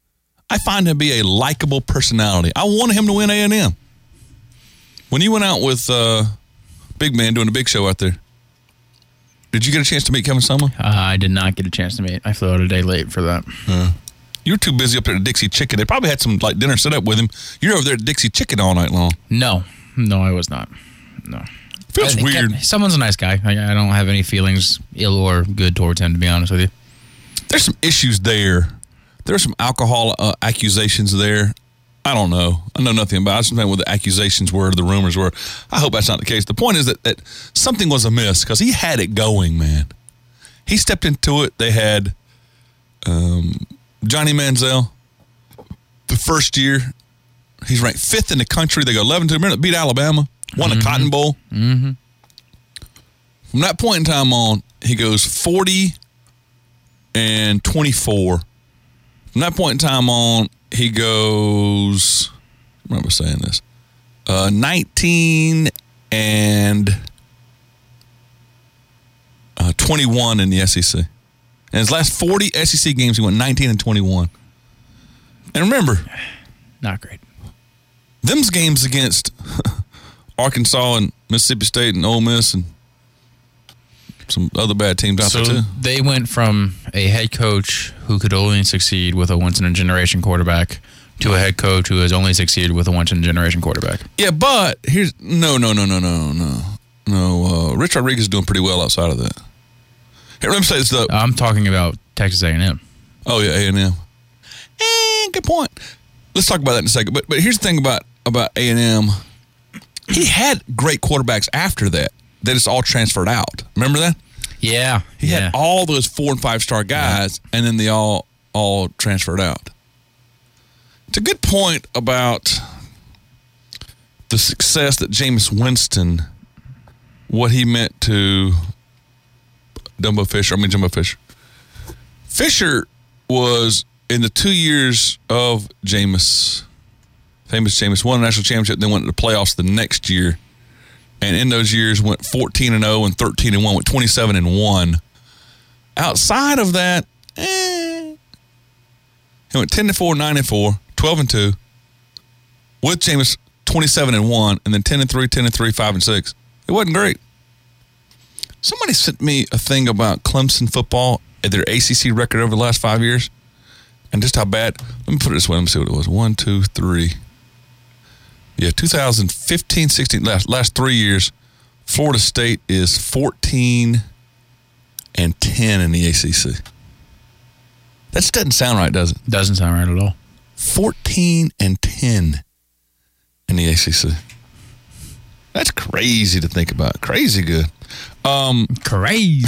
I find him to be a likable personality. I wanted him to win A and M. When you went out with uh, Big Man doing a big show out there, did you get a chance to meet Kevin Sumlin? Uh, I did not get a chance to meet. I flew out a day late for that. Uh, you were too busy up there at Dixie Chicken. They probably had some like dinner set up with him. You're over there at Dixie Chicken all night long. No. No, I was not. No. Feels I, weird. Someone's a nice guy. I, I don't have any feelings, ill or good, towards him, to be honest with you. There's some issues there. There's some alcohol uh, accusations there. I don't know. I know nothing about it. I just know what the accusations were, the rumors were. I hope that's not the case. The point is that, that something was amiss because he had it going, man. He stepped into it. They had um, Johnny Manziel. The first year, he's ranked fifth in the country. They go eleven to the minute, beat Alabama, won mm-hmm. a Cotton Bowl. Mm-hmm. From that point in time on, he goes forty and twenty-four. From that point in time on, he goes, I remember saying this, uh, nineteen and uh, twenty-one in the S E C. In his last forty S E C games, he went nineteen and twenty-one. And remember, not great. Them's games against Arkansas and Mississippi State and Ole Miss and some other bad teams out so there too. They went from a head coach who could only succeed with a once-in-a-generation quarterback to a head coach who has only succeeded with a once-in-a-generation quarterback. Yeah, but here's no, no, no, no, no, no, no. Uh, Rich Rodriguez is doing pretty well outside of that. Here, let me say this though. I'm talking about Texas A and M. Oh yeah, A and M. Eh, good point. Let's talk about that in a second. But but here's the thing about about A and M. He had great quarterbacks after that. That it's all transferred out. Remember that? Yeah. He yeah. had all those four and five star guys, yeah. and then they all all transferred out. It's a good point about the success that Jameis Winston, what he meant to Dumbo Fisher. I mean Jimbo Fisher. Fisher was in the two years of Jameis, famous Jameis, won a national championship, then went to the playoffs the next year. And in those years went fourteen and oh and thirteen and one, went twenty-seven and one. Outside of that, eh, he went ten and four, nine and four, twelve and two. With Jameis, twenty-seven and one, and then ten and three, ten and three, five and six. It wasn't great. Somebody sent me a thing about Clemson football at their A C C record over the last five years. And just how bad. Let me put it this way. Let me see what it was. One, two, three. Yeah, two thousand fifteen, sixteen, last, last three years, Florida State is fourteen and ten in the A C C. That just doesn't sound right, does it? Doesn't sound right at all. fourteen and ten in the A C C. That's crazy to think about. Crazy good. Um, crazy.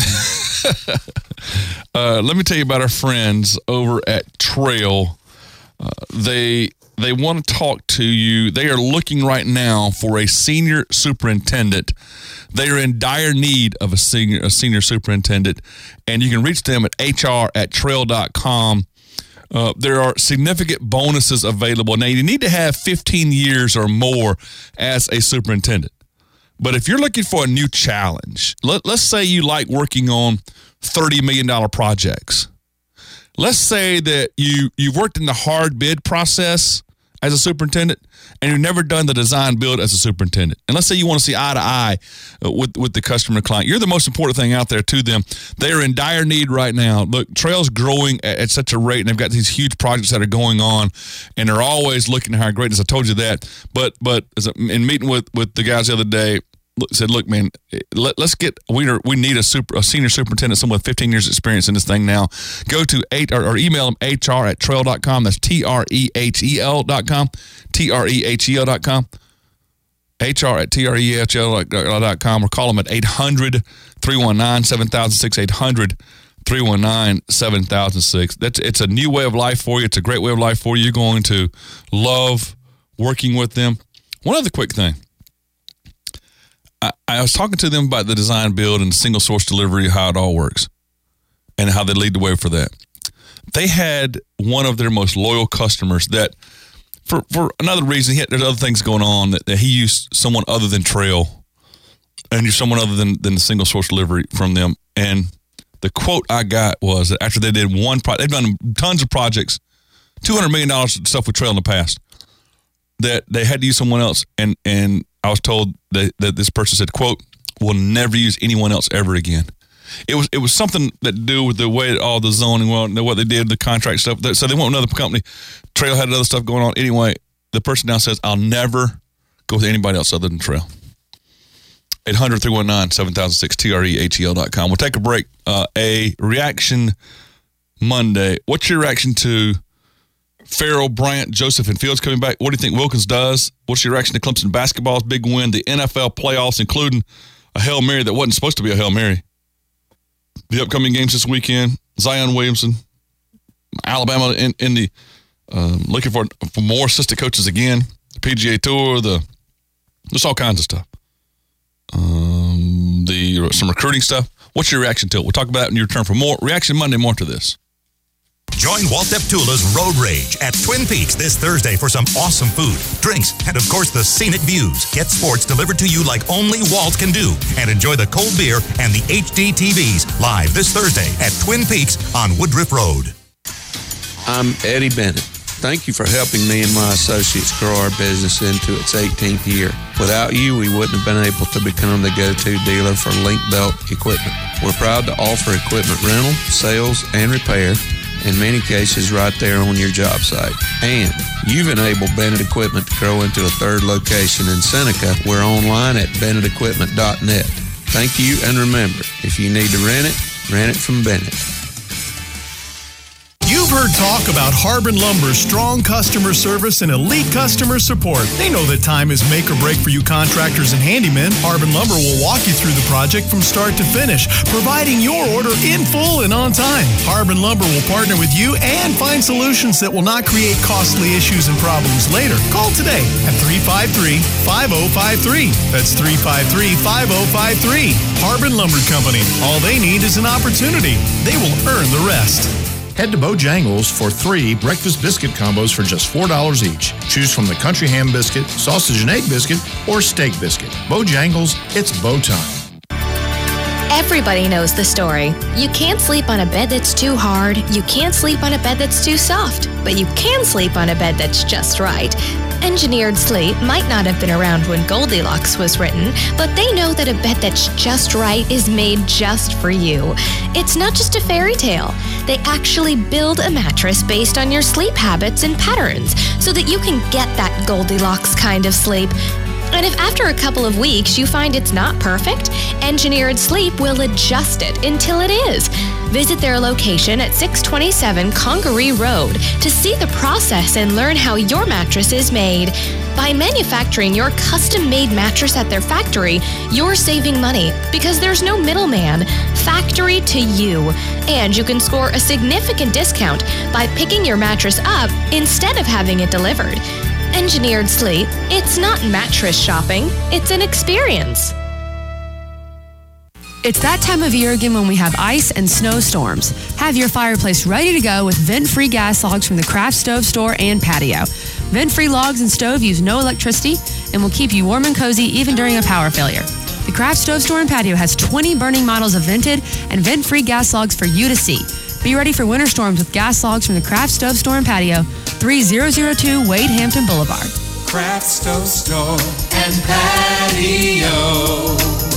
uh, let me tell you about our friends over at Trail. Uh, they... They want to talk to you. They are looking right now for a senior superintendent. They are in dire need of a senior a senior superintendent, and you can reach them at H R at trail dot com. Uh, there are significant bonuses available. Now, you need to have fifteen years or more as a superintendent. But if you're looking for a new challenge, let, let's say you like working on thirty million dollars projects. Let's say that you, you've worked in the hard bid process as a superintendent and you've never done the design build as a superintendent. And let's say you want to see eye to eye with, with the customer client. You're the most important thing out there to them. They are in dire need right now. Look, Trail's growing at, at such a rate, and they've got these huge projects that are going on, and they're always looking to hire greatness. I told you that. But but as a, in meeting with, with the guys the other day, said, look, man, let, let's get, we are, we need a super, a senior superintendent, someone with fifteen years experience in this thing now. Go to eight or, or email them H R at trail dot com. That's T R E H E L dot com. T R E H E L dot com. H R at T R E H E L dot com, or call them at eight hundred, three one nine, seven thousand six, eight hundred, three one nine, seven thousand six. That's, it's a new way of life for you. It's a great way of life for you. You're going to love working with them. One other quick thing. I, I was talking to them about the design build and single source delivery, how it all works and how they lead the way for that. They had one of their most loyal customers that, for, for another reason, he had, there's other things going on, that, that he used someone other than Trail and used someone other than, than the single source delivery from them. And the quote I got was that after they did one project, they've done tons of projects, two hundred million dollars of stuff with Trail in the past that they had to use someone else. And, and I was told that, that this person said, quote, we'll never use anyone else ever again. It was it was something that to do with the way all the zoning, well, what they did, the contract stuff. So they want another company. Trail had other stuff going on. Anyway, the person now says, I'll never go with anybody else other than Trail. eight hundred, three one nine, seven thousand six, T R E H E L dot com. We'll take a break. Uh, a reaction Monday. What's your reaction to Farrell, Bryant, Joseph, and Fields coming back? What do you think Wilkins does? What's your reaction to Clemson basketball's big win, the N F L playoffs, including a Hail Mary that wasn't supposed to be a Hail Mary? The upcoming games this weekend, Zion Williamson, Alabama in, in the um, looking for, for more assistant coaches again, the P G A Tour, the just all kinds of stuff. Um, the some recruiting stuff. What's your reaction to it? We'll talk about it in your turn for more. Reaction Monday, more to this. Join Walt Deptula's Road Rage at Twin Peaks this Thursday for some awesome food, drinks, and of course the scenic views. Get sports delivered to you like only Walt can do. And enjoy the cold beer and the H D T Vs live this Thursday at Twin Peaks on Woodruff Road. I'm Eddie Bennett. Thank you for helping me and my associates grow our business into its eighteenth year. Without you, we wouldn't have been able to become the go-to dealer for link belt equipment. We're proud to offer equipment rental, sales, and repair, in many cases right there on your job site. And you've enabled Bennett Equipment to grow into a third location in Seneca. We're online at bennett equipment dot net. Thank you, and remember, if you need to rent it, rent it from Bennett. You've heard talk about Harbin Lumber's strong customer service and elite customer support. They know that time is make or break for you contractors and handymen. Harbin Lumber will walk you through the project from start to finish, providing your order in full and on time. Harbin Lumber will partner with you and find solutions that will not create costly issues and problems later. Call today at three five three, five oh five three. That's three five three, five oh five three. Harbin Lumber Company. All they need is an opportunity. They will earn the rest. Head to Bojangles for three breakfast biscuit combos for just four dollars each. Choose from the country ham biscuit, sausage and egg biscuit, or steak biscuit. Bojangles, it's Bo time. Everybody knows the story. You can't sleep on a bed that's too hard. You can't sleep on a bed that's too soft. But you can sleep on a bed that's just right. Engineered Sleep might not have been around when Goldilocks was written, but they know that a bed that's just right is made just for you. It's not just a fairy tale. They actually build a mattress based on your sleep habits and patterns so that you can get that Goldilocks kind of sleep. And if after a couple of weeks you find it's not perfect, Engineered Sleep will adjust it until it is. Visit their location at six twenty-seven Congaree Road to see the process and learn how your mattress is made. By manufacturing your custom-made mattress at their factory, you're saving money because there's no middleman. Factory to you. And you can score a significant discount by picking your mattress up instead of having it delivered. Engineered Sleep, it's not mattress shopping, it's an experience. It's that time of year again when we have ice and snowstorms. Have your fireplace ready to go with vent-free gas logs from the Craft Stove Store and Patio. Vent-free logs and stove use no electricity and will keep you warm and cozy even during a power failure. The Craft Stove Store and Patio has twenty burning models of vented and vent-free gas logs for you to see. Be ready for winter storms with gas logs from the Craft Stove Store and Patio, three thousand two Wade Hampton Boulevard. Craft Stove Store and Patio.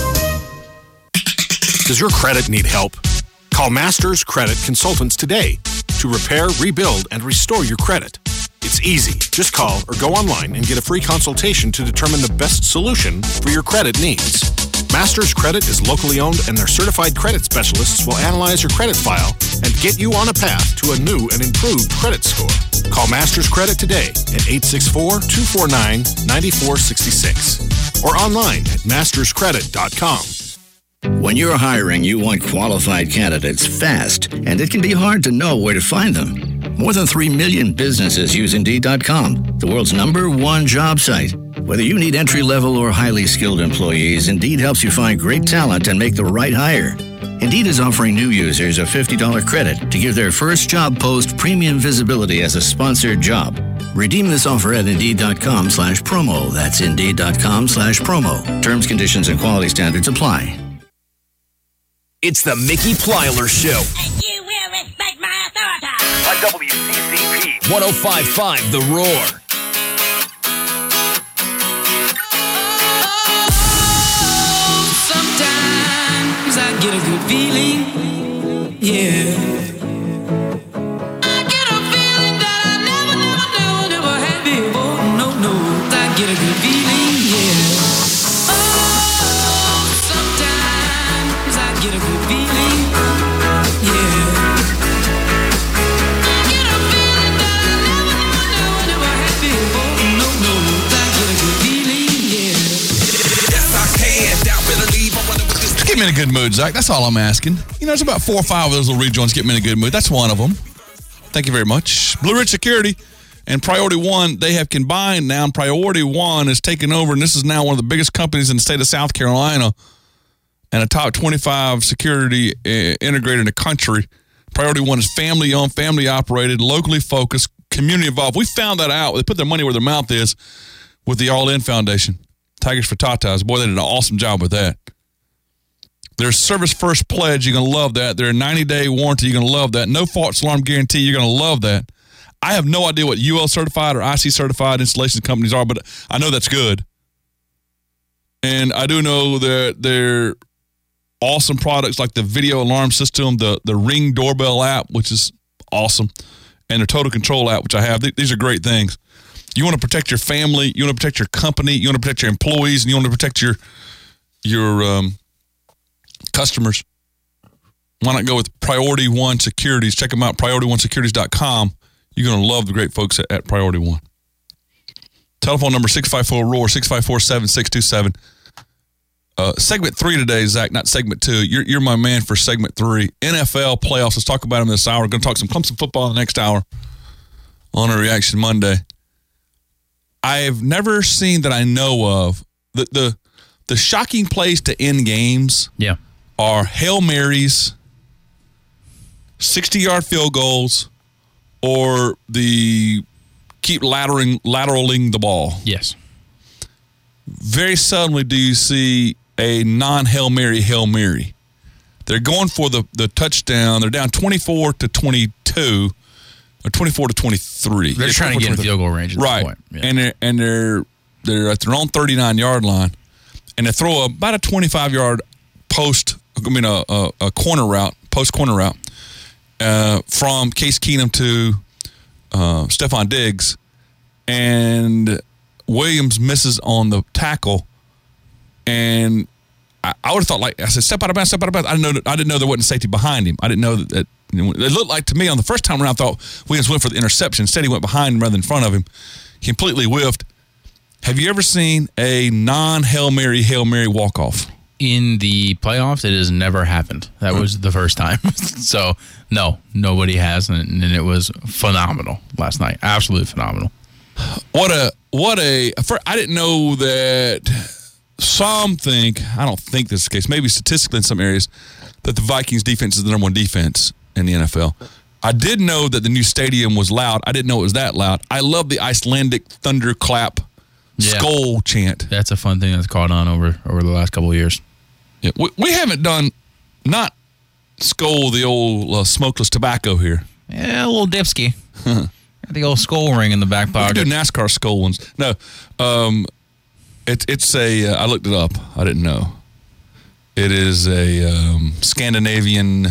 Does your credit need help? Call Masters Credit Consultants today to repair, rebuild, and restore your credit. It's easy. Just call or go online and get a free consultation to determine the best solution for your credit needs. Masters Credit is locally owned, and their certified credit specialists will analyze your credit file and get you on a path to a new and improved credit score. Call Masters Credit today at eight six four, two four nine, nine four six six or online at masters credit dot com. When you're hiring, you want qualified candidates fast, and it can be hard to know where to find them. More than three million businesses use Indeed dot com, the world's number one job site. Whether you need entry-level or highly skilled employees, Indeed helps you find great talent and make the right hire. Indeed is offering new users a fifty dollars credit to give their first job post premium visibility as a sponsored job. Redeem this offer at Indeed dot com slash promo. That's Indeed dot com slash promo. Terms, conditions, and quality standards apply. It's the Mickey Plyler Show And you will respect my authority. on W C C P one oh five point five The Roar. Sometimes I get a good feeling, yeah. I get a feeling that I never, never, never, never had before. No, no, I get a good feeling, yeah. Oh, sometimes I get a good feeling, yeah. I get a feeling that I never, never, never, never had before. No, no, I get a good feeling, yeah. Yes, I can. Doubt better leave. Just get me in a good mood, Zach. That's all I'm asking. You know, there's about four or five of those little rejoins get me in a good mood. That's one of them. Thank you very much. Blue Ridge Security and Priority One, they have combined now. And Priority One is taking over, and this is now one of the biggest companies in the state of South Carolina and a top twenty-five security uh, integrator in the country. Priority One is family-owned, family-operated, locally focused, community-involved. We found that out. They put their money where their mouth is with the All In Foundation. Tigers for Tatas. Boy, they did an awesome job with that. Their Service First Pledge, you're going to love that. Their ninety-day warranty, you're going to love that. No false alarm guarantee, you're going to love that. I have no idea what U L certified or I C certified installation companies are, but I know that's good. And I do know that they're awesome products like the video alarm system, the, the Ring doorbell app, which is awesome, and the Total Control app, which I have. These are great things. You want to protect your family, you want to protect your company, you want to protect your employees, and you want to protect your your um, customers. Why not go with Priority One Securities? Check them out, priority one securities dot com. You're going to love the great folks at, at Priority One. Telephone number six five four R O A R, six five four, seven six two seven. Uh, segment three today, Zach, not segment two. You're, you're my man for segment three. N F L playoffs. Let's talk about them this hour. We're going to talk some Clemson football in the next hour on a Reaction Monday. I've never seen that I know of. The the the shocking plays to end games yeah. are Hail Marys, sixty-yard field goals, or the keep lateraling, lateraling the ball. Yes. Very seldomly do you see a non-Hail Mary, Hail Mary. They're going for the, the touchdown. They're down twenty-four to twenty-two. Or twenty-four to twenty-three. They're trying to get in field goal range at right. this point. Yeah. And they're and they're they're at their own thirty-nine yard line, and they throw a, about a twenty-five yard post. I mean a a, a corner route, post corner route uh, from Case Keenum to uh, Stephon Diggs, and Williams misses on the tackle, and I, I would have thought like I said, step out of bounds, step out of bounds. I didn't know that, I didn't know there wasn't safety behind him. I didn't know that. that It looked like to me on the first time around, I thought Williams went for the interception. Instead, he went behind him rather than in front of him. Completely whiffed. Have you ever seen a non-Hail Mary, Hail Mary walk-off? In the playoffs, it has never happened. That Hmm. was the first time. So, no, nobody has, and, and it was phenomenal last night. Absolutely phenomenal. What a, what a, for, I didn't know that some think, I don't think this is the case, maybe statistically in some areas, that the Vikings defense is the number one defense in the N F L. I did know that the new stadium was loud. I didn't know it was that loud. I love the Icelandic thunderclap Yeah. skull chant. That's a fun thing that's caught on over, over the last couple of years. Yeah, we, we haven't done, not skull, the old uh, smokeless tobacco here. Yeah, a little dipsky. The old skull ring in the back We pocket. could do NASCAR skull ones. No, um, it, it's a, uh, I looked it up. I didn't know. It is a um, Scandinavian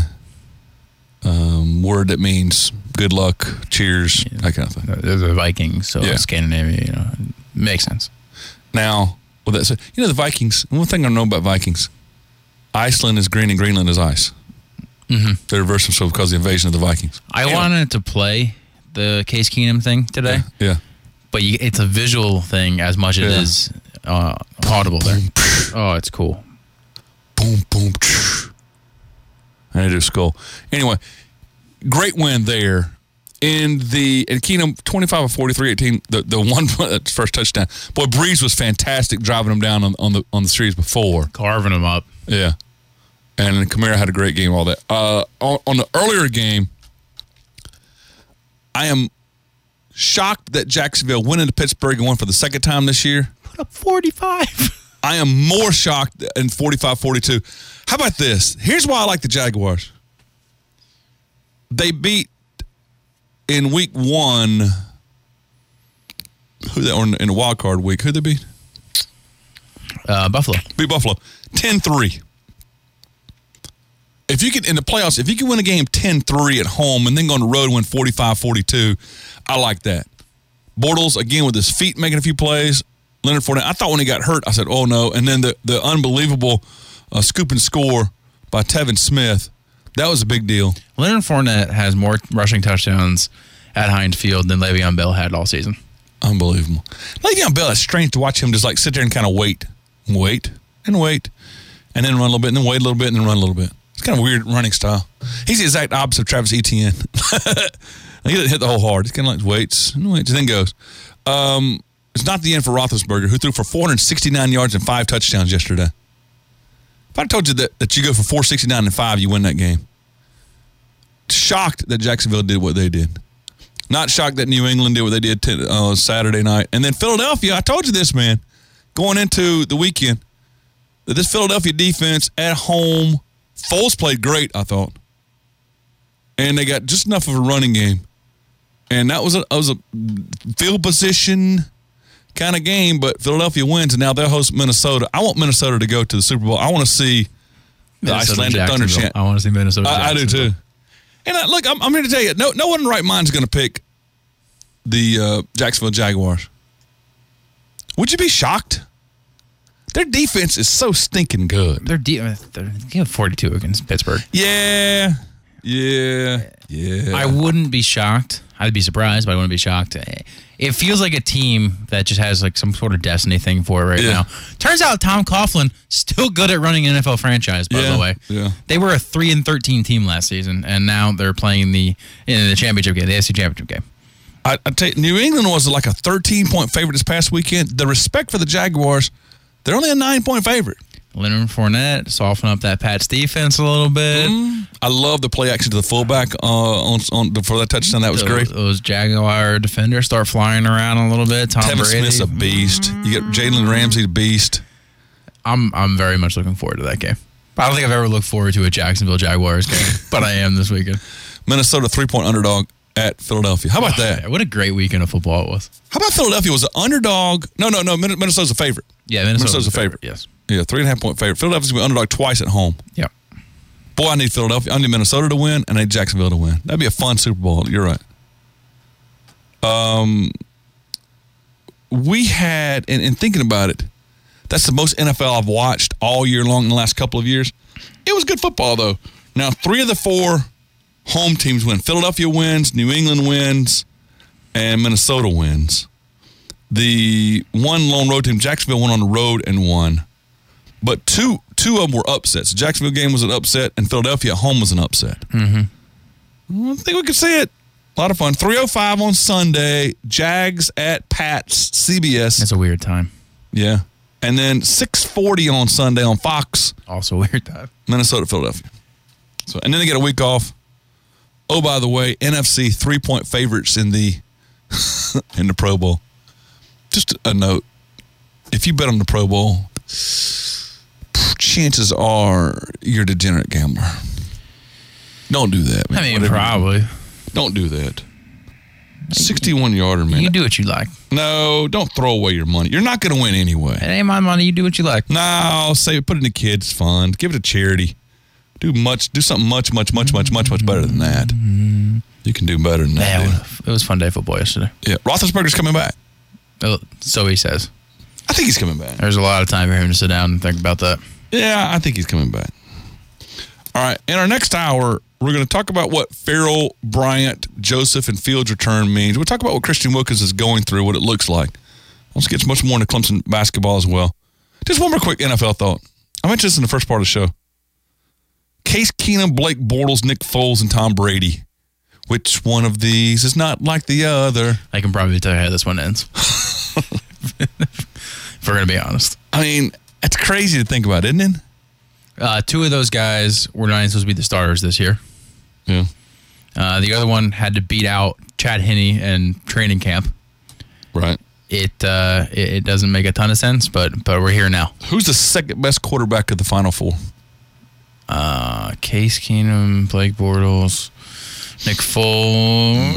um, word that means good luck, cheers, yeah. that kind of thing. They're the Vikings, so Yeah. Scandinavia, you know, makes sense. Now, with that said, you know the Vikings, one thing I know about Vikings, Iceland is green and Greenland is ice. Mm-hmm. They reversed themselves because of the invasion of the Vikings. I Anyway. wanted to play the Case Keenum thing today. Yeah. yeah. But you, it's a visual thing as much as Yeah. it is uh, audible there. Oh, it's cool. Boom, boom. And it is skull. Anyway, great win there. In the and Keenum twenty-five of forty-three, eighteen, the, the one first touchdown. Boy, Breeze was fantastic driving him down on, on the on the series before. Carving him up. Yeah. And Kamara had a great game, all that. Uh, on, on the earlier game, I am shocked that Jacksonville went into Pittsburgh and won for the second time this year. Put up forty-five. I am more shocked in forty-five forty-two. How about this? Here's why I like the Jaguars. They beat in week one, who they or in the wild card week, who they beat? Uh, Buffalo. Beat Buffalo. ten three. If you can, in the playoffs, if you can win a game ten three at home and then go on the road and win forty-five forty-two, I like that. Bortles, again, with his feet making a few plays. Leonard Fournette, I thought when he got hurt, I said, oh, no. And then the, the unbelievable uh, scoop and score by Tevin Smith, that was a big deal. Leonard Fournette has more rushing touchdowns at Heinz Field than Le'Veon Bell had all season. Unbelievable. Le'Veon Bell, it's strange to watch him just like sit there and kind of wait, wait, and wait, and then run a little bit, and then wait a little bit, and then run a little bit. It's kind of weird running style. He's the exact opposite of Travis Etienne. He doesn't hit the whole hard. He's kind of like waits and waits and then goes. Um, it's not the end for Roethlisberger, who threw for four hundred sixty-nine yards and five touchdowns yesterday. If I told you that, that you go for four sixty-nine and five, you win that game. Shocked that Jacksonville did what they did. Not shocked that New England did what they did t- uh, Saturday night. And then Philadelphia, I told you this, man, going into the weekend, that this Philadelphia defense at home, Foles played great, I thought. And they got just enough of a running game. And that was a, that was a field position kind of game, but Philadelphia wins, and now they'll host Minnesota. I want Minnesota to go to the Super Bowl. I want to see the Minnesota Icelandic Thunder chant. I want to see Minnesota. I, I do too. And I, look, I'm, I'm here to tell you, no, no one in the right mind is going to pick the uh, Jacksonville Jaguars. Would you be shocked? Their defense is so stinking good. They're, de- they're they have forty-two against Pittsburgh. Yeah, yeah, yeah. I wouldn't be shocked. I'd be surprised, but I wouldn't be shocked. It feels like a team that just has like some sort of destiny thing for it right Yeah. now. Turns out Tom Coughlin still good at running an N F L franchise. By Yeah, the way, yeah. They were a three and thirteen team last season, and now they're playing the in the championship game, the A F C championship game. I, I tell you, New England was like a thirteen point favorite this past weekend. The respect for the Jaguars, they're only a nine point favorite. Leonard Fournette soften up that Pats defense a little bit. Mm. I love the play action to the fullback uh, on, on for that touchdown. That was those, great. Those Jaguar defenders start flying around a little bit. Tom Tevin Brady. Smith's a beast. You get Jalen Ramsey, a beast. I'm I'm very much looking forward to that game. I don't think I've ever looked forward to a Jacksonville Jaguars game, but I am this weekend. Minnesota three point underdog at Philadelphia. How about Oh, that? yeah, what a great weekend of football it was. How about Philadelphia was an underdog? No, no, no. Min- Minnesota's a favorite. Yeah, Minnesota's, Minnesota's a favorite. Yes. Yeah, three and a half point favorite. Philadelphia's going to be underdog twice at home. Yep. Boy, I need Philadelphia. I need Minnesota to win, and I need Jacksonville to win. That'd be a fun Super Bowl. You're right. Um, we had, and, and thinking about it, that's the most N F L I've watched all year long in the last couple of years. It was good football, though. Now, three of the four home teams win. Philadelphia wins, New England wins, and Minnesota wins. The one lone road team, Jacksonville, went on the road and won. But two two of them were upsets. The Jacksonville game was an upset, and Philadelphia at home was an upset. Mm-hmm. I think we could see it. A lot of fun. three oh five on Sunday. Jags at Pats, C B S. It's a weird time. Yeah. And then six forty on Sunday on Fox. Also weird time. Minnesota, Philadelphia. So, and then they get a week off. Oh, by the way, N F C three-point favorites in the in the Pro Bowl. Just a note. If you bet on the Pro Bowl, chances are you're a degenerate gambler. Don't do that, man. I mean, Whatever. probably. Don't do that. sixty-one yarder, man. You do what you like. No, don't throw away your money. You're not going to win anyway. It ain't my money. You do what you like. No, say put it in the kids' fund. Give it to charity. Do much. Do something much, much, much, much, much, much better than that. You can do better than that. Yeah, dude. it was a fun day of football yesterday. Yeah, Roethlisberger's coming back. Oh, so he says. I think he's coming back. There's a lot of time for him to sit down and think about that. Yeah, I think he's coming back. All right, in our next hour, we're going to talk about what Farrell, Bryant, Joseph, and Fields' return means. We'll talk about what Christian Wilkins is going through, what it looks like. Let's get much more into Clemson basketball as well. Just one more quick N F L thought. I mentioned this in the first part of the show. Case Keenum, Blake Bortles, Nick Foles, and Tom Brady. Which one of these is not like the other? I can probably tell you how this one ends. If we're going to be honest. I mean, it's crazy to think about, isn't it? Uh, two of those guys were not supposed to be the starters this year. Yeah. Uh, the other one had to beat out Chad Henne in training camp. Right. It, uh, it it doesn't make a ton of sense, but but we're here now. Who's the second best quarterback of the Final Four? Uh, Case Keenum, Blake Bortles. Nick Foles,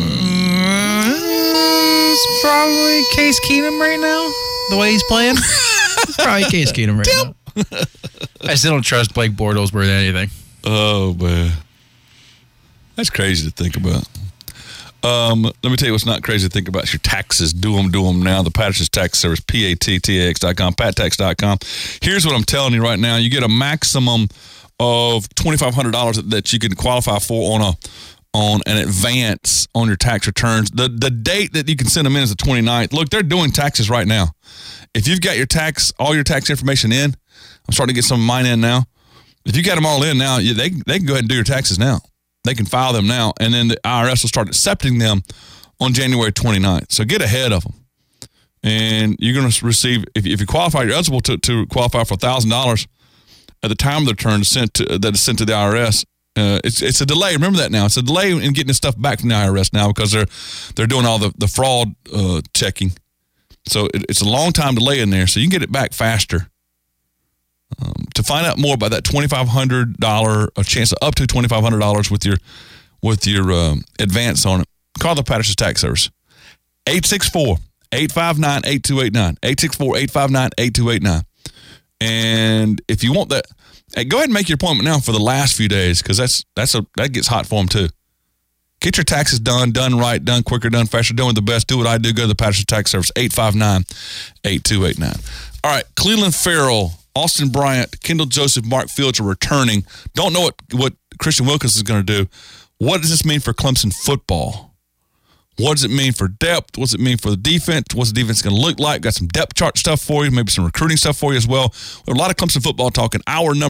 probably Case Keenum right now. The way he's playing, it's probably Case Keenum right now. I still don't trust Blake Bortles more than anything. Oh man, that's crazy to think about. Um, let me tell you what's not crazy to think about. It's your taxes. Do them, do them now. The Patterson's Tax Service, P A T T A X dot com, pat tax dot com. Here's what I'm telling you right now. You get a maximum of twenty-five hundred dollars that you can qualify for on a on an advance on your tax returns. The the date that you can send them in is the twenty-ninth. Look, they're doing taxes right now. If you've got your tax, all your tax information in, I'm starting to get some of mine in now. If you got them all in now, you, they, they can go ahead and do your taxes now. They can file them now, and then the I R S will start accepting them on January twenty-ninth. So get ahead of them. And you're going to receive, if, if you qualify, you're eligible to, to qualify for one thousand dollars at the time of the return sent to, that is sent to the I R S. Uh, it's it's a delay. Remember that now. It's a delay in getting the stuff back from the I R S now because they're they're doing all the, the fraud uh, checking. So it, it's a long time delay in there, so you can get it back faster. Um, to find out more about that twenty-five hundred dollars, a chance of up to twenty-five hundred dollars with your with your um, advance on it, call the Patterson's Tax Service. eight six four, eight five nine, eight two eight nine. eight six four, eight five nine, eight two eight nine. And if you want that, hey, go ahead and make your appointment now for the last few days because that's that's a that gets hot for them too. Get your taxes done, done right, done quicker, done faster, done with the best. Do what I do. Go to the Patterson's Tax Service, eight five nine, eight two eight nine. All right, Cleveland Farrell, Austin Bryant, Kendall Joseph, Mark Fields are returning. Don't know what, what Christian Wilkins is going to do. What does this mean for Clemson football? What does it mean for depth? What does it mean for the defense? What's the defense going to look like? Got some depth chart stuff for you, maybe some recruiting stuff for you as well. We have a lot of Clemson football talking. Hour number